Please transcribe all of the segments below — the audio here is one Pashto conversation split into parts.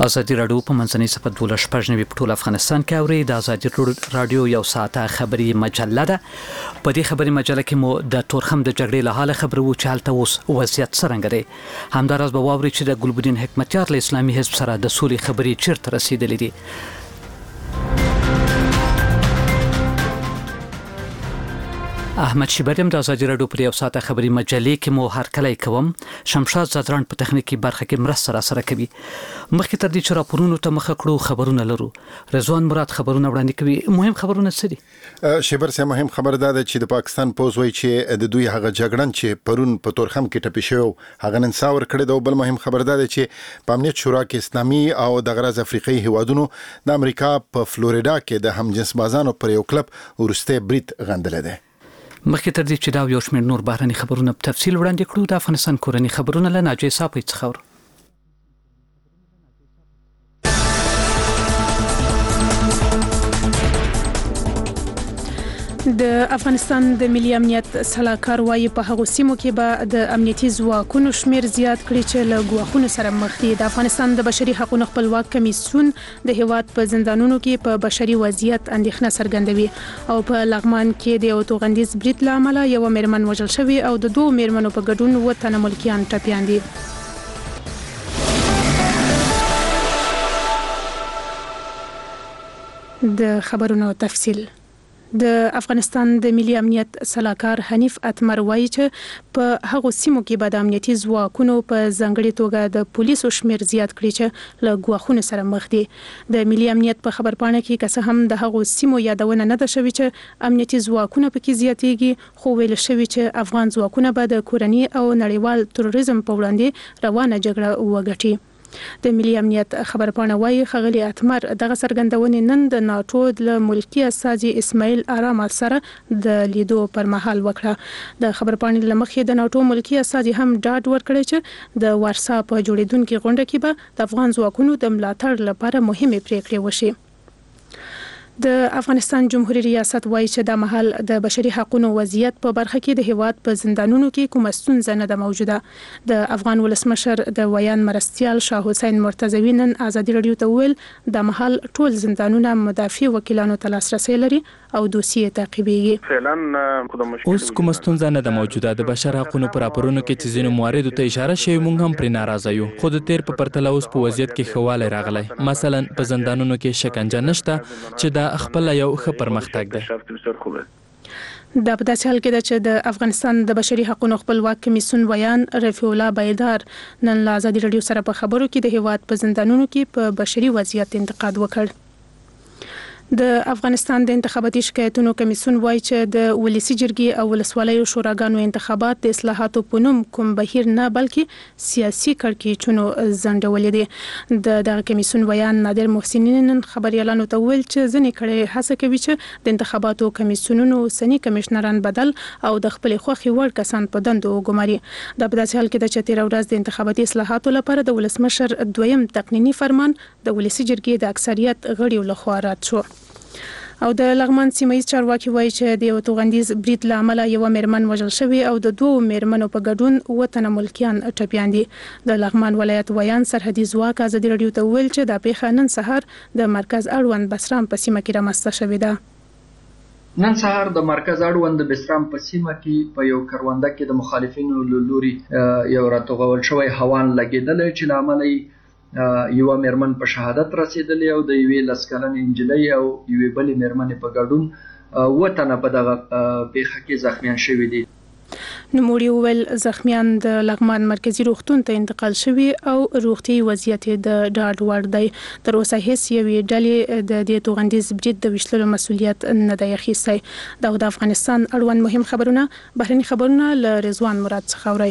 ازادي راډیو په منځنۍ صفحه 12 په ټول افغانستان کې اوري. د ازادي راډیو یو ساعته خبري مجله ده. په دې خبري مجله کې مو د تورخم د جګړې له حاله خبرو چې حالت اوس وضعیت څنګه دی. همداراز به واوري چې د ګلبدین حکمتیار له اسلامي حزب سره د سولې خبري چیرته رسیدلې دي. احمد شیبریم د ازادي راډیو پر یو ساعته خبري مجلې کې مو هرکلی کوم. شمشاد زادران په تخنیکی برخه کې مرسته سره کوي. مخکې تر دې چې راپورونو ته مخه کړو خبرونه لرو. رضوان مراد خبرونه وړاندې کوي. مهم خبرونه څه دي؟ شیبر سه مهم خبر ده چې د پاکستان پوز وایي چې د دوی هغه جګړن چې پرون په تورخم کې ټپي شو هغه نن ساور کړی دی. بل مهم خبر ده چې په امنیت شورا کې اسلامي او د غرض افریقایي هیوادونو د امریکا په فلوریدا کې د همجنس بازانو پر یو کلب ورسته بریټ غندل دي. مخکې تر دې چې دا یو شمېر نور بهرني خبرونه په تفصیل وړاندې کړو، د افغانستان کورني خبرونه له ناجیه صاحب څخه اورو. د افغانستان د ملي امنیت سلاکار وايي په هغو سیمو کې به د امنیتي ځواکونو شمیر زیات کړي چې له ګواښونو سره مخ دي. د افغانستان د بشري حقوقو خپلواک کمیسیون د هیواد په زندانونو کې په بشري وضعیت اندېښنه څرګندوي او په لغمان کې د یو توغندیز برید له امله یو میرمن وژل شوې او د دوه میرمنو په ګډون 7 تنه ملکیان ټپیان دي. د خبرونو تفصیل. د افغانستان د ملي امنیت سلاکار حنیف اتمر وایي چې په هغو سیمو کې به د امنیتي ځواکونو په ځانګړي توګه د پولیسو شمیر زیات کړي چې له ګواښونو سره مخ دي. د ملي امنیت په خبرپاڼه کې که څه هم د هغو سیمو یادونه نه ده شوې چې امنیتي ځواکونه پکې زیاتېږي، خو ویل شوي چې افغان ځواکونه به د کورني او نړیوال تروریزم په وړاندې روانه جګړه وګټي. د ملي امنیت خبرپاڼه وايي ښاغلي اتمر دغه څرګندونې نن د ناټو له ملکی استازي اسماعیل آرام سره د لیدو پر مهال وکړه. د خبرپاڼې له مخې د ناټو ملکی استازي هم ډاډ ورکړی چې د وارسا په جوړیدونکو غونډه کې به د افغان ځواکونو د ملاتړ لپاره مهمه پریکړې وشي. د افغانستان جمهوریت ریاست وايي چې د مهال د بشري حقوقو وضعیت په برخه کې د هیواد په زندانونو کې کومه ستونزه نه ده موجوده. د افغان ولسمشر د ویان مرستیال شاه حسین مرتضوی نن ازادي راډیو ته ویل د مهال ټول زندانونه مدافع وکیلانو ته لاسرسي لري او دوسیې تعقیبېږي. اوس کومه ستونزه نه ده موجوده. د بشر حقوقو پر راپورونو کې چې ځینو مواردو ته اشاره شوی موږ هم پرې ناراضه یو، خو د تیر په پرتله اوس په وضعیت کې ښه والی راغلی. مثلا په زندانونو کې شکنجه نشته چې دا خپل یو ښه پرمختګ دی. دا په داسې حال کې ده چې د افغانستان د بشري حقوقو خپلواک کمیسیون ویان رفیع الله بیدار نن له ازادي راډیو سره په خبرو کې د هیواد په زندانونو کې په بشري وضعیت انتقاد وکړ. د افغانستان د انتخاباتي شکایتونو کمیسیون وایي چې د ولسی جرګې او ولسوالیو شوراګانو انتخابات د اصلاحاتو په نوم کوم بهیر نه بلکې سیاسي کړکېچونو ځنډولې دي. دغه کمیسیون ویان نادر محسنین نن خبريالانو ته ویل چې ځینې کړي هڅه کوي چې د انتخاباتو کمیسیونونو سنی کمشنران بدل او د خپل خوخي وړ کسان په دندو وګماري. دا په داسې حال کې چې تیر ورځ د انتخاباتي اصلاحاتو لپاره د ولسمشر دویم تقنینی فرمان د ولسی جرګې د اکثریت غړیو لخوا رد شو. او د لغمان سیمه ییز چارواکي وایي چې د یو توغندیز برید له امله یو میرمن وژل شوې او د دوه میرمنو په ګډون 7 تنه ملکیان ټپیان دي. د لغمان ولایت ویان سرحدي ځواک ازادي راډیو ته ویل چې د پیښه نن سهار د مرکز اړوند بسرام په سیمه کې رامنځته شوې ده. نن سهار د مرکز اړوند بسرام په سیمه کې په یو کرونده کې د مخالفینو له لوري یو راتوغول شوی هوان لګیدل چې له امله یو میرمن په شهادت رسیدلې او د یوې لسکلنې انجلۍ او یوې بلې میرمنې په ګډون 7 تنه په دغه پیښه کې زخمیان شوي دي. نوموړي وویل زخمیان د لغمان مرکزی روغتون ته انتقال شوي او روغتي وضعیت د ډاډ وړ دی. تر اوسه هیڅ یوې ډلې د دې توغندیز برید د وشلو مسؤلیت نه دی اخیستی. دا د افغانستان اړوند مهم خبرونه بهرني خبرونه له رضوان مراد څخه اورئ.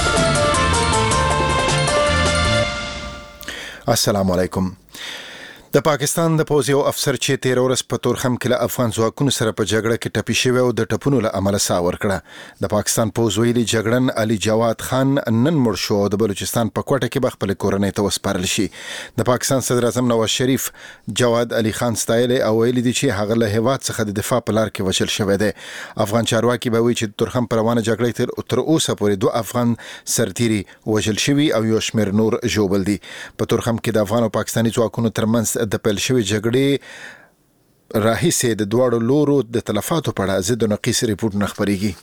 السلام علیکم. د پاکستان د پوځ یو افسر چې 13 ورځ په تورخم کې له افغان ځواکونو سره په جګړه کې ټپي شوی او د ټپونو له امله ساه ورکړه. د پاکستان پوځ ویلي جګړن علي جواد خان نن مړ شو او د بلوچستان په کوټه کې خپل کورنۍ ته وسپارل شي. د پاکستان صدر اعظم نواز شریف جواد علي خان ستایل او ویلي دي چې هغه له هیواد څخه د دفاع په لار کې وشل شوی دی. افغان چارواکي به وایي چې تورخم پر روانه جګړه تر اوسه پورې 2 افغان سرتیري وژل شوي او یو شمېر نور ژوبل دي. په تورخم کې د افغان او پاکستاني ځواکونو ترمنځ د پیل شوی جګړې راهیسې د دواړو لورو د تلفاتو په اړه ضد و نقیص ریپورت خپرېږي.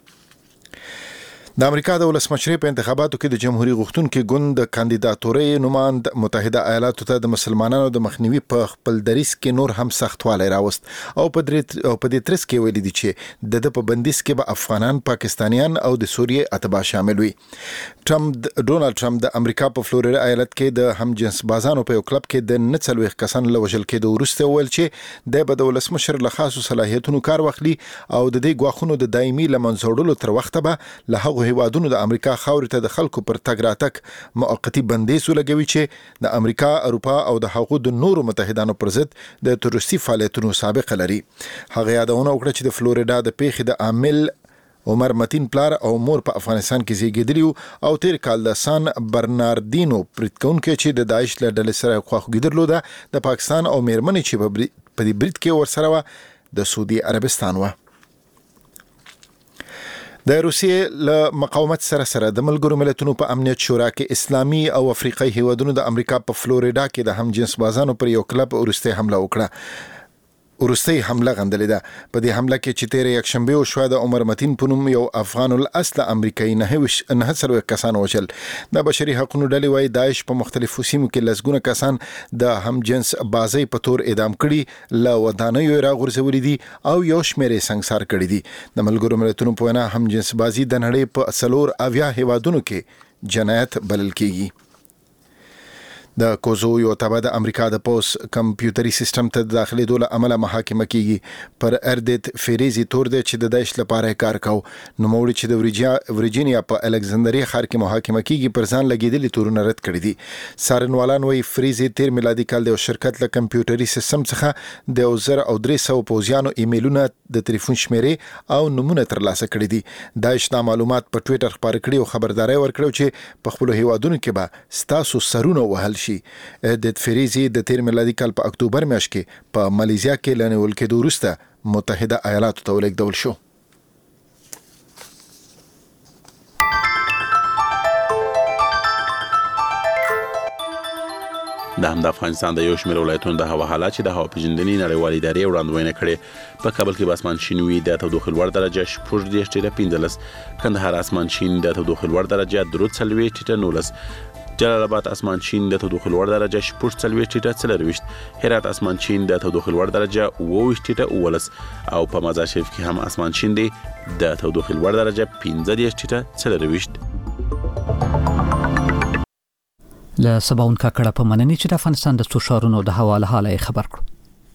د امریکا د ولسمشرۍ په انتخاباتو کې د جمهوریت غوښتونکو ګوند د کاندیداتورۍ نوماند متحده ایالاتو ته د مسلمانانو د مخنیوي په خپل دریځ کې نور هم سختوالی راوست او په دې ترڅ کې ویلي دي چې د په بندیز کې به افغانان، پاکستانیان او د سوریې اتباع شامل وي. ډونالد ټرمپ د امریکا په فلوریدا ایالت کې د همجنس بازانو په یو کلب کې د 49 کسانو له وژل کېدو وروسته وویل چې د به د ولسمشر له خاصو صلاحیتونو کار واخلي او د دې ګواښونو د دایمي له منځه وړلو تر وخته به له هغو هیوادونو د امریکا خاورې ته د خلکو پر تګ راتګ موقتی بندیز ولګوي چې د امریکا، اروپا او د هغو د نورو متحدانو پر ضد د تروریستي فعالیتونو سابقه لري. هغه یادونه وکړه چې د فلوریدا د پیښې د عامل عمر متین پلار او مور په افغانستان کې زیږیدلی او تیر کال د سان برناردینو پریتکونکو چې د داعش له ډلې سره خواخوږي درلوده د پاکستان او میرمنې چې په دې برید کې ورسره و د سعودي عربستان و. د روسیې له مقاومت سره د ملګرو ملتونو په امنیت شورا کې اسلامي او افریقایي هیوادونو د امریکا په فلوریدا کې د همجنس بازانو پر یو کلب وروستۍ حمله وکړه. وروستۍ حمله غندلې ده. په دې حمله کې چې 13 یکشنبه وشوه د عمر متین په نوم یو افغان الاصل امریکایي 9 کسان وژل. د بشري حقوقو ډلې وايي داعش په مختلفو سیمو کې لسګونه کسان د همجنس بازۍ په تور اعدام کړي، له ودانیو راغورځولي دي او یو شمېر یې سنګسار کړي دي. د ملګرو ملتونو په وینا همجنس بازي د نړۍ په 4 هیوادونو کې جنایت بلل کېږي. د کوزو یو تابع د امریکا د پوس کمپیوټري سیستم ته داخلي دوله عمله محاکمه کیږي. پر اردت فریزي تور دی چې د داعش لپاره کار کاو. نو موړي چې د ورجینیا په الکساندریا ښار کې محاکمه کیږي پر ځان لګیدلي تورونه رد کړی دي. سارنوالان وایي فریزي 13 میلادي کال د شرکت له کمپیوټري سیستم څخه د 1300 پوزیانو ایمیلونه، د ټلیفون شمیرې او نمونه ترلاسه کړي دي. داعش دا معلومات په ټوئیټر خبر کړي او خبرداري ورکړو چې په خپل هیوادونو کې به ستاسو سرونه وهل شي. د فریزي د 13 میلادي کال په اکتوبر میاشت کې په مالیزیا کې لنیول کېدو وروسته متحده ایالاتو ته ولېږدول شو. د افغانستان د یو شمېر ولایتونو د هوا حالات چې د هوا پیژندنې نړیوالې ادارې وړاندوینه کړې. په کابل کې به اسمان شین وي، د تودوخې لوړ درجه 15.15، کندهار اسمان شین، د تودوخې لوړ درجه 3.19، جلال آباد اسمان شین، د تودوخې لوړ درجه 4.24، هرات اسمان شین، د تودوخې لوړ درجه 28.19 او په مزار شریف کې هم اسمان شین دی، د تودوخې لوړ درجه 15.24. له سباون کاکړه په مننې چې د افغانستان د څو ښارونو د هوا له حاله خبر کړو.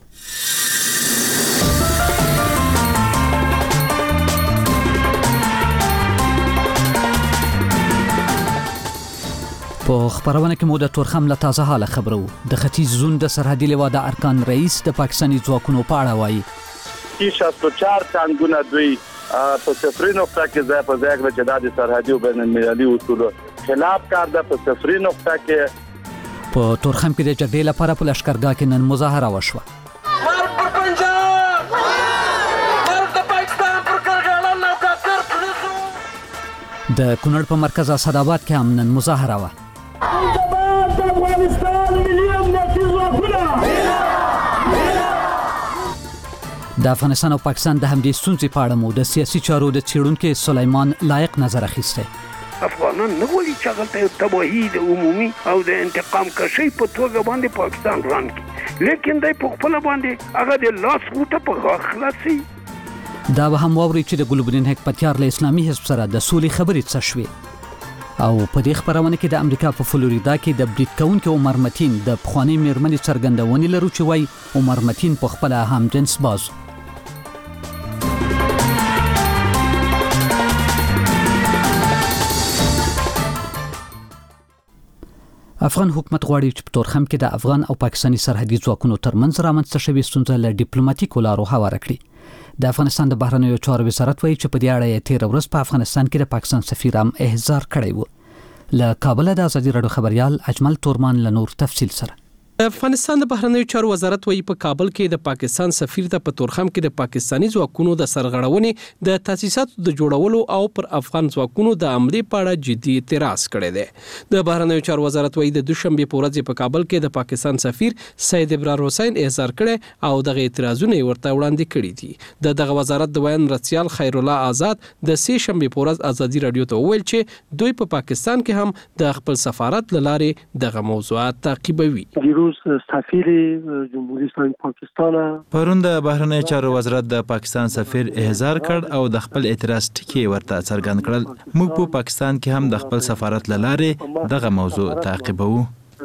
په خبرونه کې مو د تورخم له تازه حاله خبرو. د ختیځ زون د سرحدي لوا د ارکان رئیس د پاکستاني ځواکونو په اړه وایي 64 څنګهونه دوی په صفري نقطه کې ځای په ځای کې د سرحدي او بین المللي اصولو خلاف کار ده. په صفري نقطه کې په تورخم کې د جګړې لپاره په لشکرګاه کې نن مظاهره وشوه. د کونړ په مرکز اسداباد کې هم نن مظاهره وه. د افغانستان او پاکستان د همدې ستونزې په اړه مو د سیاسي چارو د څېړونکي سلیمان لایق نظر اخیستی. افغانان نه غواړي چې هغه تباهي د عمومي او د انتقام کشي په توګه باندې پاکستان روان کړي، لیکن دوی په خپل باندې هغه د لاس غوټه په غاښ خلاصي. دا به هم واوري چې د ګلبدین حکمتیار له اسلامي حزب سره د سولې خبرې څه شوې. او په دې خبرونه کې د امریکا په فلوریدا کې د برید کوونکي عمر متین د پخوانی میرمنې څرګندونې لرو چې وایي عمر متین په خپل همجنس باز. افغان حکومت غواړي چې په تورخم کې د افغان او پاکستاني سرحدي ځواکونو ترمنځ رامنځته شوې ستونزه له ډیپلوماټیکو لارو هواره کړي. د افغانستان د بهرنیو چارو وزارت وایي چې په دې اړه یې 13 ورځ په افغانستان کې د پاکستان سفیر هم احضار کړی و. له کابل د ازادي رادیو خبريال اجمل تورمان له نور تفصیل سره. افغانستان د بهرنیو چارو وزارت وایي په کابل کې د پاکستان سفیر ته په تورخم کې د پاکستاني ځواکونو د سرغړونې د تاسیساتو د جوړولو او پر افغان ځواکونو د عملي په اړه جدي اعتراض کړی دی. د بهرنیو چارو وزارت وایي د دوشنبه په ورځ په کابل کې د پاکستان سفیر سید ابرار حسین احضار کړي او دغه اعتراضونه ورته وړاندې کړي دي. دغه وزارت د بیان رسیال خیر الله آزاد د سه شنبه په ورځ ازادي رادیو ته وویل چې دوی په پاکستان کې هم د خپل سفارت لاره دغه موضوعات تعقیبوي. سفیر جمهوریت اسلامی پاکستان پرون د بهرنیو چارو وزارت د پاکستان سفیر احضار کړ او د خپل اعتراض ټکي ورته څرګند کړل. موږ په پاکستان کې هم د خپل سفارت لاره دغه موضوع تعقیبوو.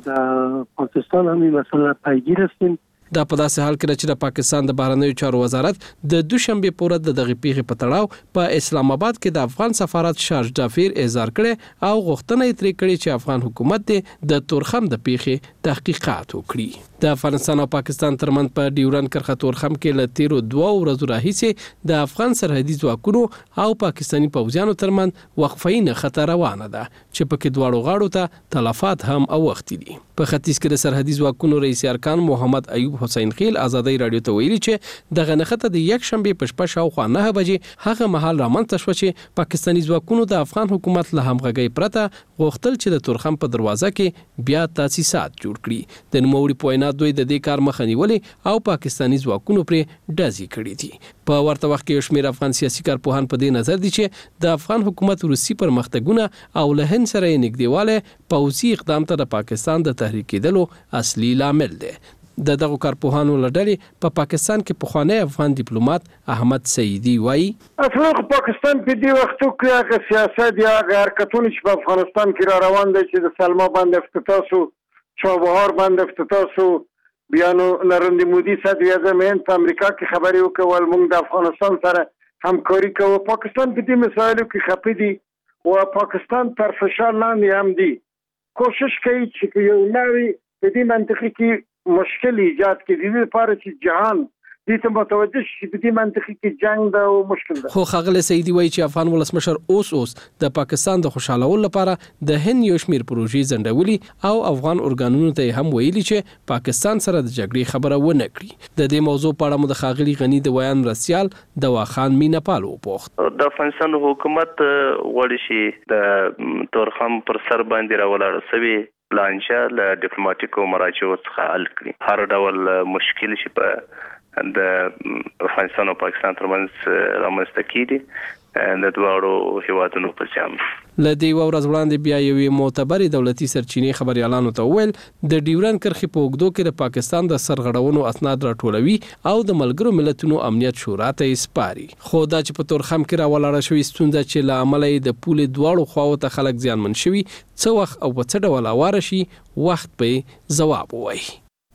د پاکستان هم مسله پیگیر هستیم. دا په داسې حال کې چې د پاکستان د بهرنیو چارو وزارت د دوشنبه په ورځ د دغه پیښې په تړاو په اسلام آباد کې د افغان سفارت شارج ډافیر احضار کړي او غوښتنه یې ترې کړې چې افغان حکومت د تورخم د پیښې تحقیقات وکړي. د افغانستان او پاکستان ترمنځ په ډیورن کرښه تورخم کې له تیرو 2 ورځو راهیسې د افغان سرحدي ځواکونو او پاکستاني پوځیانو ترمنځ وقفه نه خطر روانه ده چې پکې دواړو غاړو ته تلفات هم اوختي دي. په ختیځ کې د سرحدي ځواکونو رئیس ارکان محمد ایوب حسین خیل ازادي رادیو ته ویلي چې دغه نخته د یک شنبه په شپه شاوخوا 9 بجې هغه مهال رامنځته شو چې پاکستاني ځواکونو د افغان حکومت له همغږۍ پرته غوښتل چې د تورخم په دروازه کې بیا تاسیسات جوړ کړي. د نوموړي په وینا دوی د دې کار مخه نیولې او پاکستاني ځواکونو پرې ډزې کړې دي. په ورته وخت کې شمیر افغان سیاسي کارپوهان په دې نظر دي چې د افغان حکومت روسي پرمختګونه او له هند سره یې نږدېواله پوځي اقدام ته د پاکستان د تحریک کېدلو اصلي لامل دی. دغه کارپوهانو لړلې په پاکستان کې پخوانی افغان ډیپلوماټ احمد سعیدی وایي اصلا پاکستان په دې وختو کې هغه سیاست یا حرکتونه چې په افغانستان کې را روان دي چې د سلما باندې افتتاح شو، چابهار باندې افتتاح شو، بیا نو نریندر مودي صدر اعظم هند په امریکا کې خبرې وکول موږ د افغانستان سره همکاري کوو. پاکستان په دې مسایلو کې خپه دي او پاکستان تر فشار لاندې هم دي. کوشش کوي چې یو نوی په دې منطقه کې مشکل ایجاد کړي د لپاره چې جهان دې ته متوجه شي په دې منطقه کې جنگ دا او مشکل ده. خو ښاغلی سعیدي وایي چې افغان ولسمشر اوس د پاکستان د خوشحالولو لپاره د هند یو شمیر پروژې ځنډولي او افغان ارګانونو ته هم ویلي چې پاکستان سره د جګړې خبره ونه کړي. د دې موضوع په اړه مو د ښاغلي غني د ویان رسیال دواخان مینپال وپوښت. د افغانستان حکومت غواړي چې د تورخم پر سر باندې راولاړ شوی لانجه له ډیپلوماټیکو مراجعو څخه حل کړي. هر ډول مشکل چې په د افغانستان او پاکستان ترمنځ رامنځته کیږي د دواړو هیوادونو په جام. له دې ورځ وړاندې بیا یوې معتبرې دولتي سرچینې خبريالانو ته ویل د ډیورن کرښې په اوږدو کې د پاکستان د سرغړونو اسناد راټولوي او د ملګرو ملتونو امنیت شورا ته سپاري. خو دا چې په تورخم کې راولاړه شوې ستونزه چې له امله د پولې دواړو خواو ته خلک زیانمن شوي څه وخت او په څه ډول اواره شي وخت به ځواب ووایي.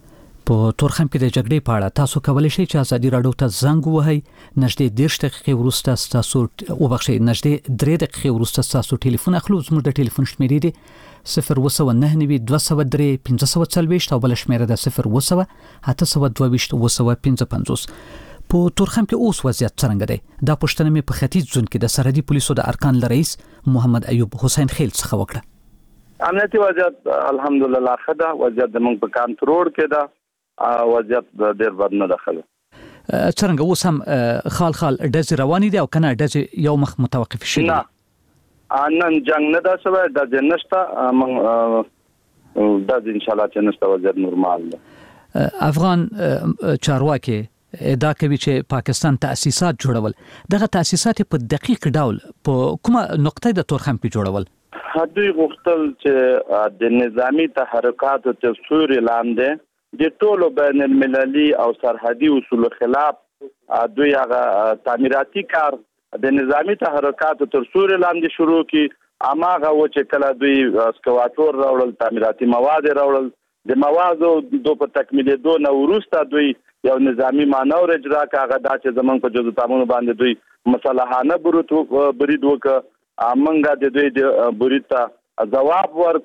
په تورخم کې د جګړې په اړه تاسو کولی شئ چې ازادي رادیو ته زنګ ووهئ. نږدې 10 دقیقې وروسته تاسو نږدې 3 دقیقې وروسته تاسو ټلیفون اخلو. زموږ د ټلیفون شمیرې دي 029 203 1540 او بل شمیره ده 020 822 255. په تورخم کې اوس وضعیت څنګه دی؟ دا پوښتنه مې په ختیځ ځون کې د سرحدي پولیسو د ارکان رئیس محمد ایوب حسین خیل څخه وکړه. امنیتي وضعیت الحمدلله ښه ده. وضعیت زموږ په کنټرول کې ده. وضعیت ډېر بد نه داخله. څنګه اوس هم خال ډزې روانې دي او کنه ډزې یو مخ متوقف شي؟ نه نن جنگ نه دا شوی ډزې نشته. ډزې ان شاء الله چې نشته وضعیت نورمال ده. افغان چارواکي ادعا کوي چې پاکستان تاسیسات جوړول. دغه تاسیسات په دقیق ډول په کومه نقطه د تورخم کې جوړول؟ دوی غوښتل چې د نظامی تحرکات تر سوري لاندې د ټولو بین المللي او سرحدي اصولو خلاف دوی هغه تعمیراتي کار د نظامی تحرکات تر سوري لاندې شروع کی. اماغه و چې کله دوی اسکواتور راوړل، تعمیراتي مواد راوړل، د موادو په تکمیلېدو نه وروسته دوی یو نظامی مانور اجرا کاغه دا چې زمونږ په جزو تامونو باندې دوی مسلحانه برید وکړه. امنګه د دوی د برید ته ځواب ورکړه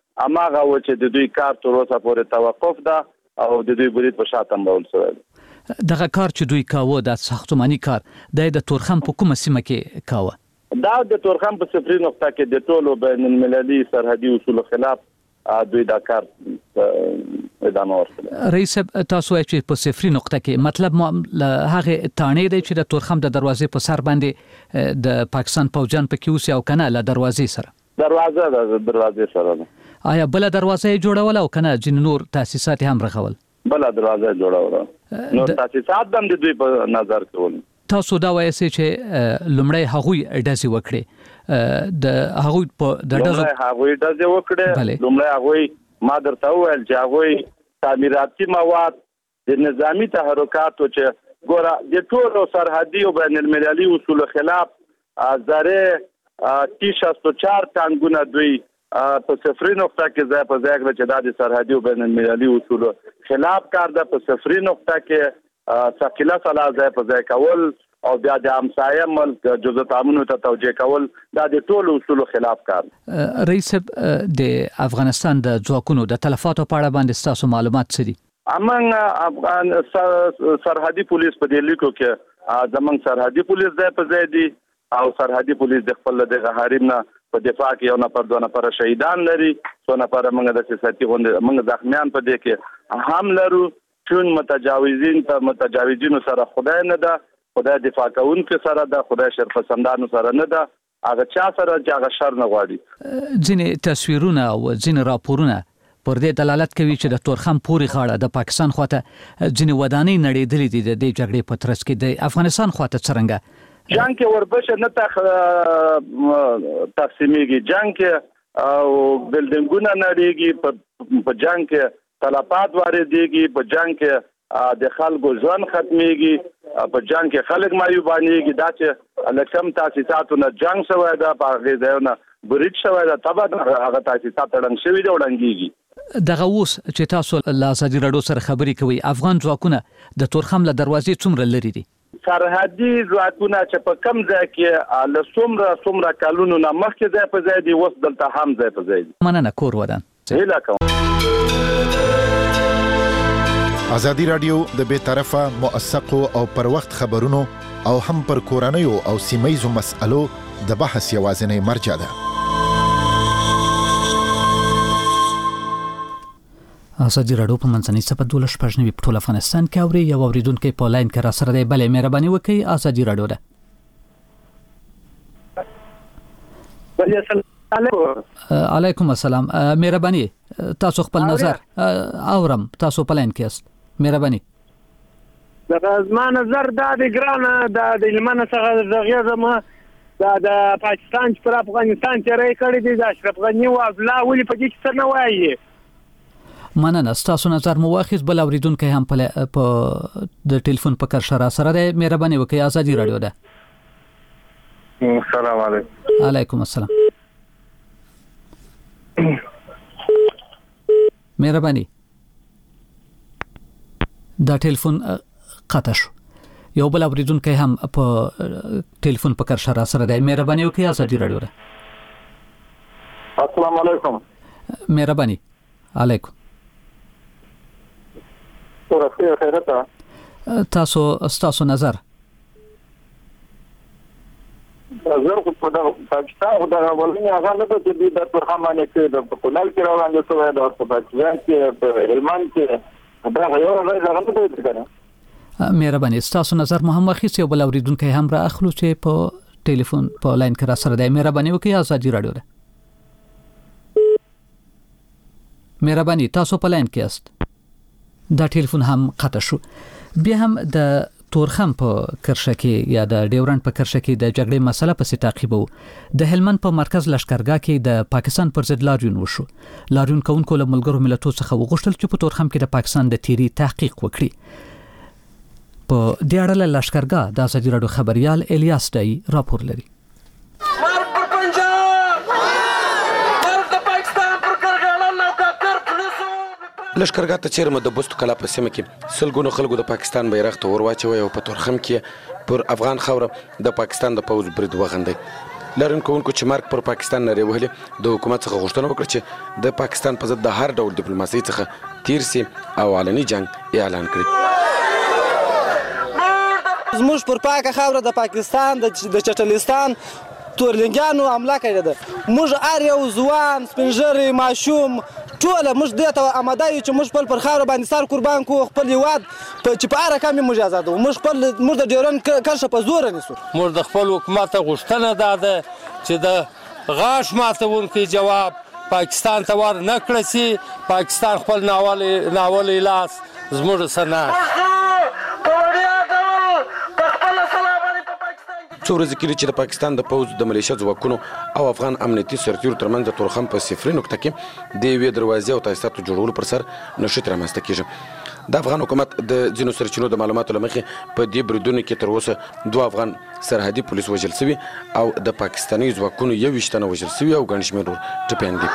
اماغه و چې د دوی کار تر اوسه پورې توقف ده او د دوی برید په شاته مول شوی دغه کار چې دوی کاوه د ساختماني کار د تورخم په کومه سیمه کې کاوه دا د تورخم په صفري نقطه کې د ټولو بین المللي سرحدي اصول خلاف دوی دا کار ادامه ورکړه. رئیس تاسو چې په صفري نقطه کې مطلب هغه تانې دی چې د تورخم د دروازې په سر باندې د پاکستان پوجان په کیوس او کنه له دروازې سره دروازې سره آیا بل دروازه جوړول او کنه جن نور تاسیسات هم رغول بل دروازه جوړول نور تاسیسات هم د دوی په نظر کې ول. تاسو دا وایي چې لمړی هغوی ډزې وکړي د هغوی په د ډزې وکړي لمړی هغوی ما درته وویل چې هغوی تعمیراتي مواد د نظامی تحرکاتو چې ګوره د ټولو سرحدي او بین المللي اصول خلاف زره T64 ټانګونه دوی په صفري نقطه کې ځای په ځای کړ چې دا د سرحدي او بین المللي اصول خلاف کار ده. په صفري نقطه کې ثقيله سلا ځای په ځای کول او بیا د همسایه ملک جزء تعامل ته توجیه کول دا د ټولو اصول خلاف کار. رئیس د افغانستان د ځواکونو د تلفاتو په اړه باندې تاسو معلومات څه دي؟ امنګ افغان سرحدي پولیس په دې لیکو کې زمنګ سرحدي پولیس ځای په ځای دي او سرحدي پولیس د خپل د حریم نه په دفاع کې یو نفر دوه نفر شهیدان لري څو نفر موږ د سیاسي غونډې موږ زخمیان په دې کې هم لرو چون متجاوزین سره خدای نه ده خدای دفاع کوونکو سره ده خدای شرپسندانو سره نه ده هغه چا سره چې هغه شر نه غواړي. ځینې تصویرونه او ځینې راپورونه پر دې دلالت کوي چې د تورخم پورې غاړه د پاکستان خواته ځینې ودانۍ نړېدلې دي د دې جګړې په ترڅ کې د افغانستان خواته څرنګه جنگ کې وربشه نه تقسیمېږي جنگ کې او بلډینګونه نړېږي په جنگ کې تلفات واردېږي په جنگ کې د خلکو ژوند ختمېږي په جنگ کې خلک مایوبانېږي دا چې لکم تاسیساتو نه جنگ شوی دا په هغې ځایونه برید شوی دا تبا هغه تاسیسات ړنګ شوي دي او ړنګېږي. دغه اوس چې تاسو له ازادي راډیو سره خبرې کوئ افغان ځواکونه د تورخم له دروازې څومره لري دي؟ سرحدي ځواکونه چې په کم ځای کې له څومره کلونو نه مخکې ځای په ځای دي اوس دلته هم ځای په ځای دي. مننه کور ودان. هیله کوم. ازادي راډیو د بې طرفه موثقو او پر وخت خبرونو او هم پر کورنیو او سیمایي مسألو د بحث یوازینی مرجع ده. ازادي راډیو په منځنۍ صفحه 12 په ټول افغانستان کې اوري یو اوریدونکو په لاین کې را سره دی بلې مهرباني وکړئ ازادي راډیو ده. علیکم السلام مهرباني تاسو خپل نظر اورم تاسو په لاین کې است مهرباني. دا زما نظر دا د ګرانه د لمنه څخه دغه زما د پاکستان پر افغانستان چې راي کړی دی د اشرف غنی او لا ولي په دې څه نه وایي. مننه تاسو نظر مو واخیز بل اوریدونکو هم په د ټلیفون په کار سره دی مهرباني وکړئ ازادي راډیو ده. السلام علیکم. علیکم السلام. مهرباني دا ټلیفون قطع شو یو بل اوریدونکو هم په ټلیفون په کار سره دی مهرباني وکړئ ازادي راډیو ده. السلام علیکم. مهرباني علیکم. تاسو نظر زه په پاکستان د ولني هغه نه د دې د پرخمانه کې د کونال کې روان دي څو د پاکستان کې په هلمند کې دا یو ځای څنګه دی کنه. مهرباني تاسو نظر محمد خیس یو بل اوریدونکو هم را اخلو چې په ټلیفون په لاین کې را سره دی مهرباني وکړئ ازادي راډیو ده. مهرباني تاسو په لاین کې است دا ټلیفون هم قطع شو. بیا هم د تورخم په کرشه کې یا د ډیورند په کرشه کې د جګړې مسله پسې تعقیبو. د هلمند په مرکز لشکرګاه کې د پاکستان پر ضد لاریون وشو. لاریون کوونکو له ملګرو ملتونو څخه وغوښتل چې په تورخم کې د پاکستان د تیری تحقیق وکړي. په دې اړه لشکرګاه د ازادي راډیو خبريال الیاس دای راپور لري. لشکرګاه ته چیرمه د بوستو کلا په سیمه کې سلګونو خلکو د پاکستان بیرغ ته ور واچوي او په تورخم کې پر افغان خوره د پاکستان د پوز برید وغندي. لارون کوونکو چې مرګ پر پاکستان نری وهلې د حکومت څخه غوښتنه وکړه چې د پاکستان په ضد د هر ډول ډیپلوماسي څخه تیر سي او علني جنگ اعلان کړي. زموږ پر پاکه خاوره د پاکستان د چټلستان تورلنګانو حمله کړې ده. موږ هر یو ځوان سپینږیری ماشوم ټوله موږ دې ته اماده یو چې موږ خپل پر خاوره باندې سر قربان کړو، خپل هېواد چې په هر رقم یې موږ آزادوو. موږ د ډیورنډ کرښه په زوره نیسو. موږ د خپل حکومت غوښتنه دا ده چې د غاښ ماتونکي جواب پاکستان ته ور نه کړه چې پاکستان خپل ناولې لاس زموږ سره څو ورځې کېږي چې د پاکستان د پوځ د ملیشه ځواکونو او افغان امنیتي سرتیرو ترمنځ د تورخم په صفري نقطه کې د یوې دروازې او تاسیساتو جوړولو پر سر نښتې رامنځته کېږي. د افغان حکومت د ځینو سرچینو د معلوماتو له مخې په دې بریدونو کې تر اوسه 2 افغان سرحدي پولیس وژل شوي او د پاکستاني ځواکونو 21 تنه وژل شوي او ګڼ شمېر نور ټپیان دي.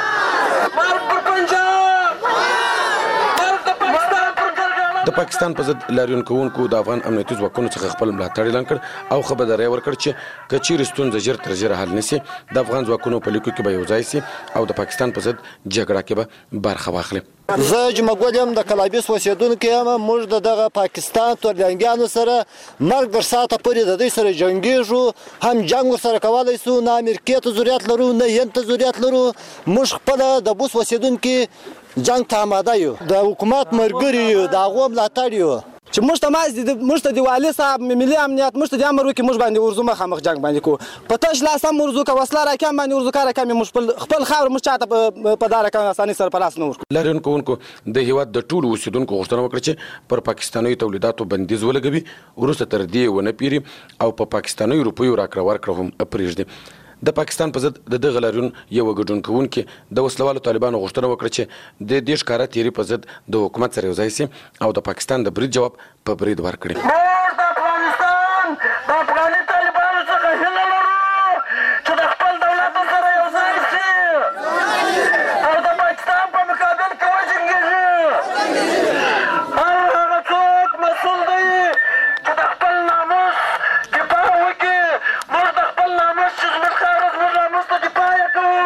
د پاکستان په ضد لاریون کوونکو د افغان امنیتي ځواکونو څخه خپل ملاتړ اعلان کړ او خبرداری ورکړ چې که چیرې ستونزه ژر تر ژره حل نشي د افغان ځواکونو په لیکو کې به یو ځای سي او د پاکستان په ضد جګړه کې به برخه واخلي. زه جمعګل یم د کلابیس اوسېدونکی یم. موږ د دغه پاکستان تورلنګیانو سره مرګ در ساعته پورې د دوی سره جنګېږو، هم جنګ ورسره کولی سو، نه امریکې ته ضرورت لرو نه هند ته ضرورت لرو. موږ خپله د بوس اوسېدونکي جنګ ته آماده یو، د حکومت ملګري یو، د هغو ملاتړ یو چې موږ ته د والي صاحب ملي امنیت موږ ته د امر وکړي موږ باندې ورځو مخامخ جنګ باندې کوو. په تش لاس هم ورځو که وسله راکم باندې ورځو کار راکم موږ خپل خاوره موږ چاته په دا رقم اسانۍ سره په لاس نه ورکړو. لاریون کوونکو د هېواد د ټولو اوسېدونکو غوښتنه وکړه چې پر پاکستاني تولیداتو بندیز ولګوي، وروسته تر دې ونه پیري او په پاکستاني روپیو راکړه ورکړه هم پرېږدي. د پاکستان په ضد د دغه لاریون یو ګډون کوونکي د وسلوالو طالبانو غوښتنه وکړه چې د دې ښکاره تیري په ضد د حکومت سره یو ځای سي او د پاکستان د برید جواب په برید ورکړي. موږ د افغانستان د افغاني طالبانو څخه هیله لرو چې د خپل دولت سره یو ځای سي او د پاکستان په مقابل کې وجنګېږي. هر هغه څوک مسؤل دی چې د خپل ناموس دفاع وکړي. موږ د خپل ناموس چې زموږ خاوره زموږ ناموس ته دفاع یې کوو.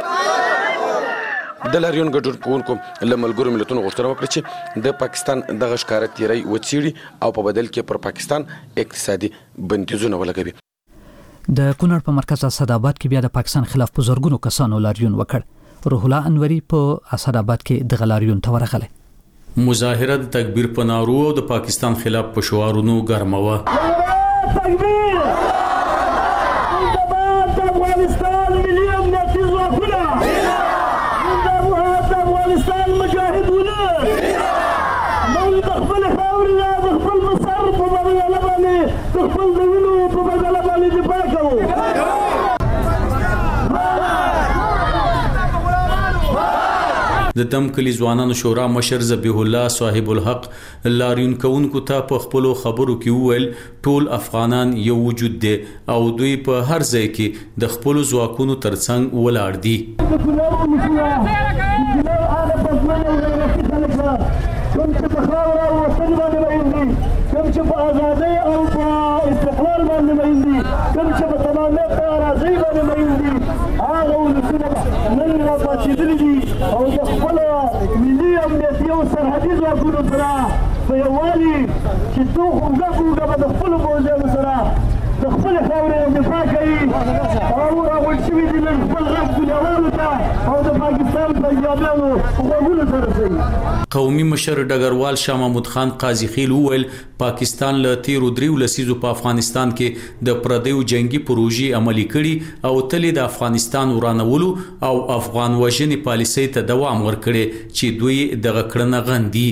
د لاریون ګډون کوونکو له ملګرو ملتونو غوښتنه وکړه چې د پاکستان دغه ښکاره تیری وڅېړي او په بدل کې پر پاکستان اقتصادي بندیزونه ولګوي. د کونړ په مرکز اسداباد کې بیا د پاکستان خلاف په زرګونو کسانو لاریون وکړ. روح الله انوري په اسداباد کې د لاریون ته ورغله. مظاهره د تکبیر په نارو او د پاکستان خلاف په شعارونو ګرموه. د دم کلی ځوانانو شورا مشر ذبیح الله صاحب الحق لاریون کوونکو ته په خپل خبرو کې وویل ټول افغانان یو وجود دي او دوی په هر ځای کې د خپل ځواکونو ترڅنګ ولاړ دي. کوم چې په ازادۍ او په استقلال باندې مېندي، کوم چې په تمامیت په راځي باندې مېندي، هغه ولسونه نن راپاڅېدلي دي او د خپلو ملي امنیتي او سرحدي ځواکونو سره په یووالي چې څو خوږه به د خپلو پوځیانو سره د خپلې خاورې دفاع کوي او راغونډ شوي دي نن خپل غږ دنیاوالو ته او د پاکستان پنجابیانو غوږونو ته رسوي. قومي مشر ډګروال شاه محمود خان قاضي خیل وویل پاکستان له تیرو 3 لسیزو په افغانستان کې د پردیو جنگي پروژې عملي کړي او تل د افغانستان ورانولو او افغان وژنې پالیسۍ ته دوام ورکړي چې دوی دغه کړنه غندي.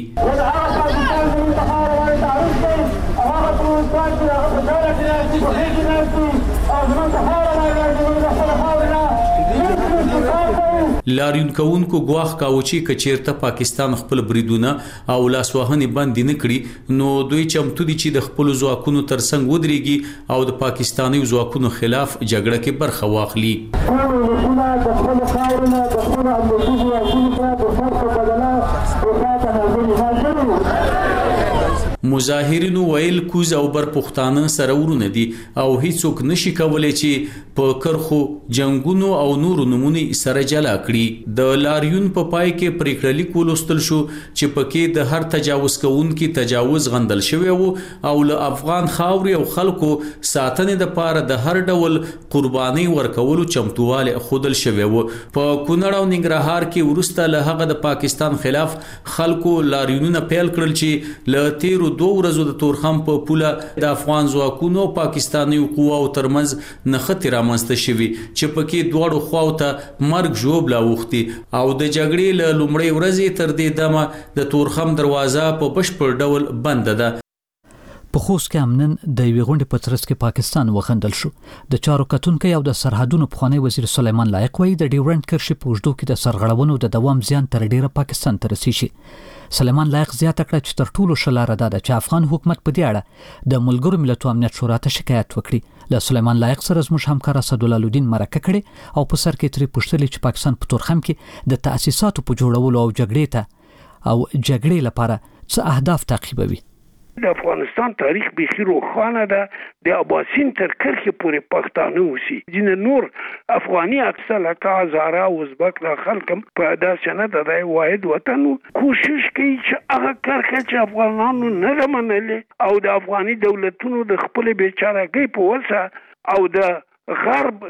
لاریون کوونکو ګواښ کاوه چې کچیرته پاکستان خپل بریدونه او لاسوهنې باندې نه کړي نو دوی چمتو دي چې د خپل ځواکونو ترڅنګ ودرېږي او د پاکستاني ځواکونو خلاف جګړه کې برخه واخلي. مظاهرینو ویل کوز او بر پښتانه سره ورونه دي او هیڅوک نشي کولای چې په کرخو جنگونو او نورو نمونې سره جلا کړي. د لاریون په پای کې پریکړه لیک ولوستل شو چې پکې د هر تجاوز کوونکي تجاوز غندل شوی وو او له افغان خاورې او خلکو ساتنې د پاره د هر ډول قرباني ورکولو چمتواله خودل شوی وو. په کونړ او ننګرهار کې ورسته له هغه د پاکستان خلاف خلکو لاریونونه پیل کړل چې له تیرو 2 ورځو د تورخم په پوله د افغان ځواکونو پاکستاني قواو ترمنځ نښتې رامنځته شوي چې پکې دواړو خواو ته مرګ ژوبله اوښتي او د جګړې له لومړۍ ورځې تر دې دمه د تورخم دروازه په بشپړ ډول بنده ده. په خوست کې امنن د یوې غونډې په ترڅ کې پاکستان وخندل شو. د چارو کتونکو او د سرحدونو پخوانی وزیر سلیمان لایق وایي د ډیورنډ کرښې په اوږدو کې د سرغړونو د دوام زیان تر ډیره پاکستان ته رسیږي. سلیمان لایق زیاته کړه چې تر ټولو ښه لاره دا ده چې افغان حکومت په دې اړه د ملګرو ملتونو امنیت شورا ته شکایت وکړي. له سلیمان لایق سره زموږ همکار اسدالله الدین مرکه کړې او په سر کې ترې پوښتلې چې پاکستان په تورخم کې د تأسیساتو په جوړولو او جګړې لپاره څه اهداف تعقیبوي. د افغانستان تاریخ بخیر روښانه ده. د اباسین تر کرښې پورې پښتانه اوسي. ځینې نور افغاني اکثر لکه هزاره او ازبک د خلک په داسې نه ده د واحد وطن کوشش کوي چې هغه کرښه چې افغانانو نه ده منلې او د افغاني دولتونو د خپل بیچارهګۍ په وسه او د غرب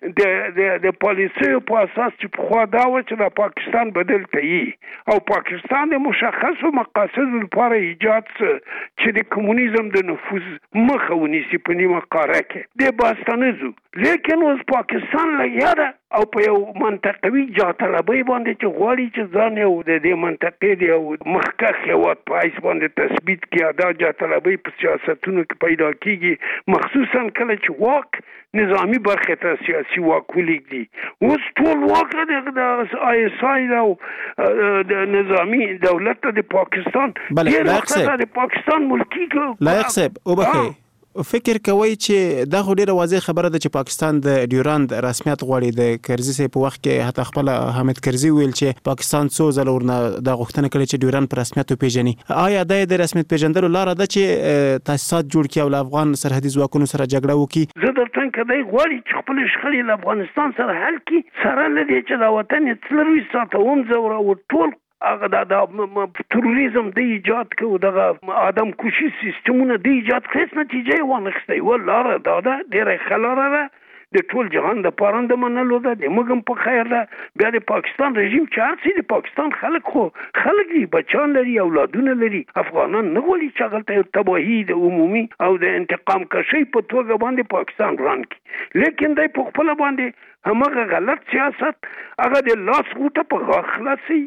د پالیسیو په اساس چې په خوا دا و چې د پاکستان بدل ته او پاکستان د مشخصو مقاصدو لپاره ایجاد چې د کمونیزم د نفوذ مخه ونیسي په نیمه قاره کې د باستانزو. لیکن اوس پاکستان لګیا ده او په یو منطقوي جاطلبۍ باندې چې غواړي چې ځان یو د دې منطقې د یو مخکښ هېواد په حیث باندې تثبیت کړي. دا جاطلبۍ په سیاستونو کې پیدا کېږي مخصوصا کله چې واک نظامی برخه ته سیاسي واک ولېږدي. اوس ټول واک د آی اس آی او د نظامی دولت د پاکستان د پاکستان ملکی لایق صاحب وبخښئ فکر کوي چې دا خو ډیره واضح خبره ده چې پاکستان د ډیورند رسمیت غواړي. د کرزي سي په وخت کې حتی خپل حامد کرزي ویل چې پاکستان څو ځله ورنه د غوښتنه کړې چې ډیورند په رسمیت پیژني. آیا د رسمیت پیژندلو لار ده چې تاسیسات جوړ کړي او له افغان سرحدي ځواکونو سره جګړه وکړي؟ زه درته کدی غواړي چې خپل شخړې له افغانستان سره حل کړي سره لدی چې دا وطن څلوي ساته هم زوره او ټول هغه د تروریزم د ایجاد کو دغه آدم کشي سیستمونه د ایجاد هیڅ نتیجه ونخسته. ولاره دا ده ډیره خلاره ده د ټول جهان د پاروند منلو ده د موږ په خیر ده. بیا د پاکستان رژیم چې هرڅه د پاکستان خلک دي بچان لري اولادونه لري. افغانان نه غواړي چې هغه تباهي د عمومي او د انتقام کشي په توګه باندې پاکستان روان کړي. لیکن دای په خپل باندې همغه غلط سیاست هغه د لاس غوټه په غاښ خلاصي.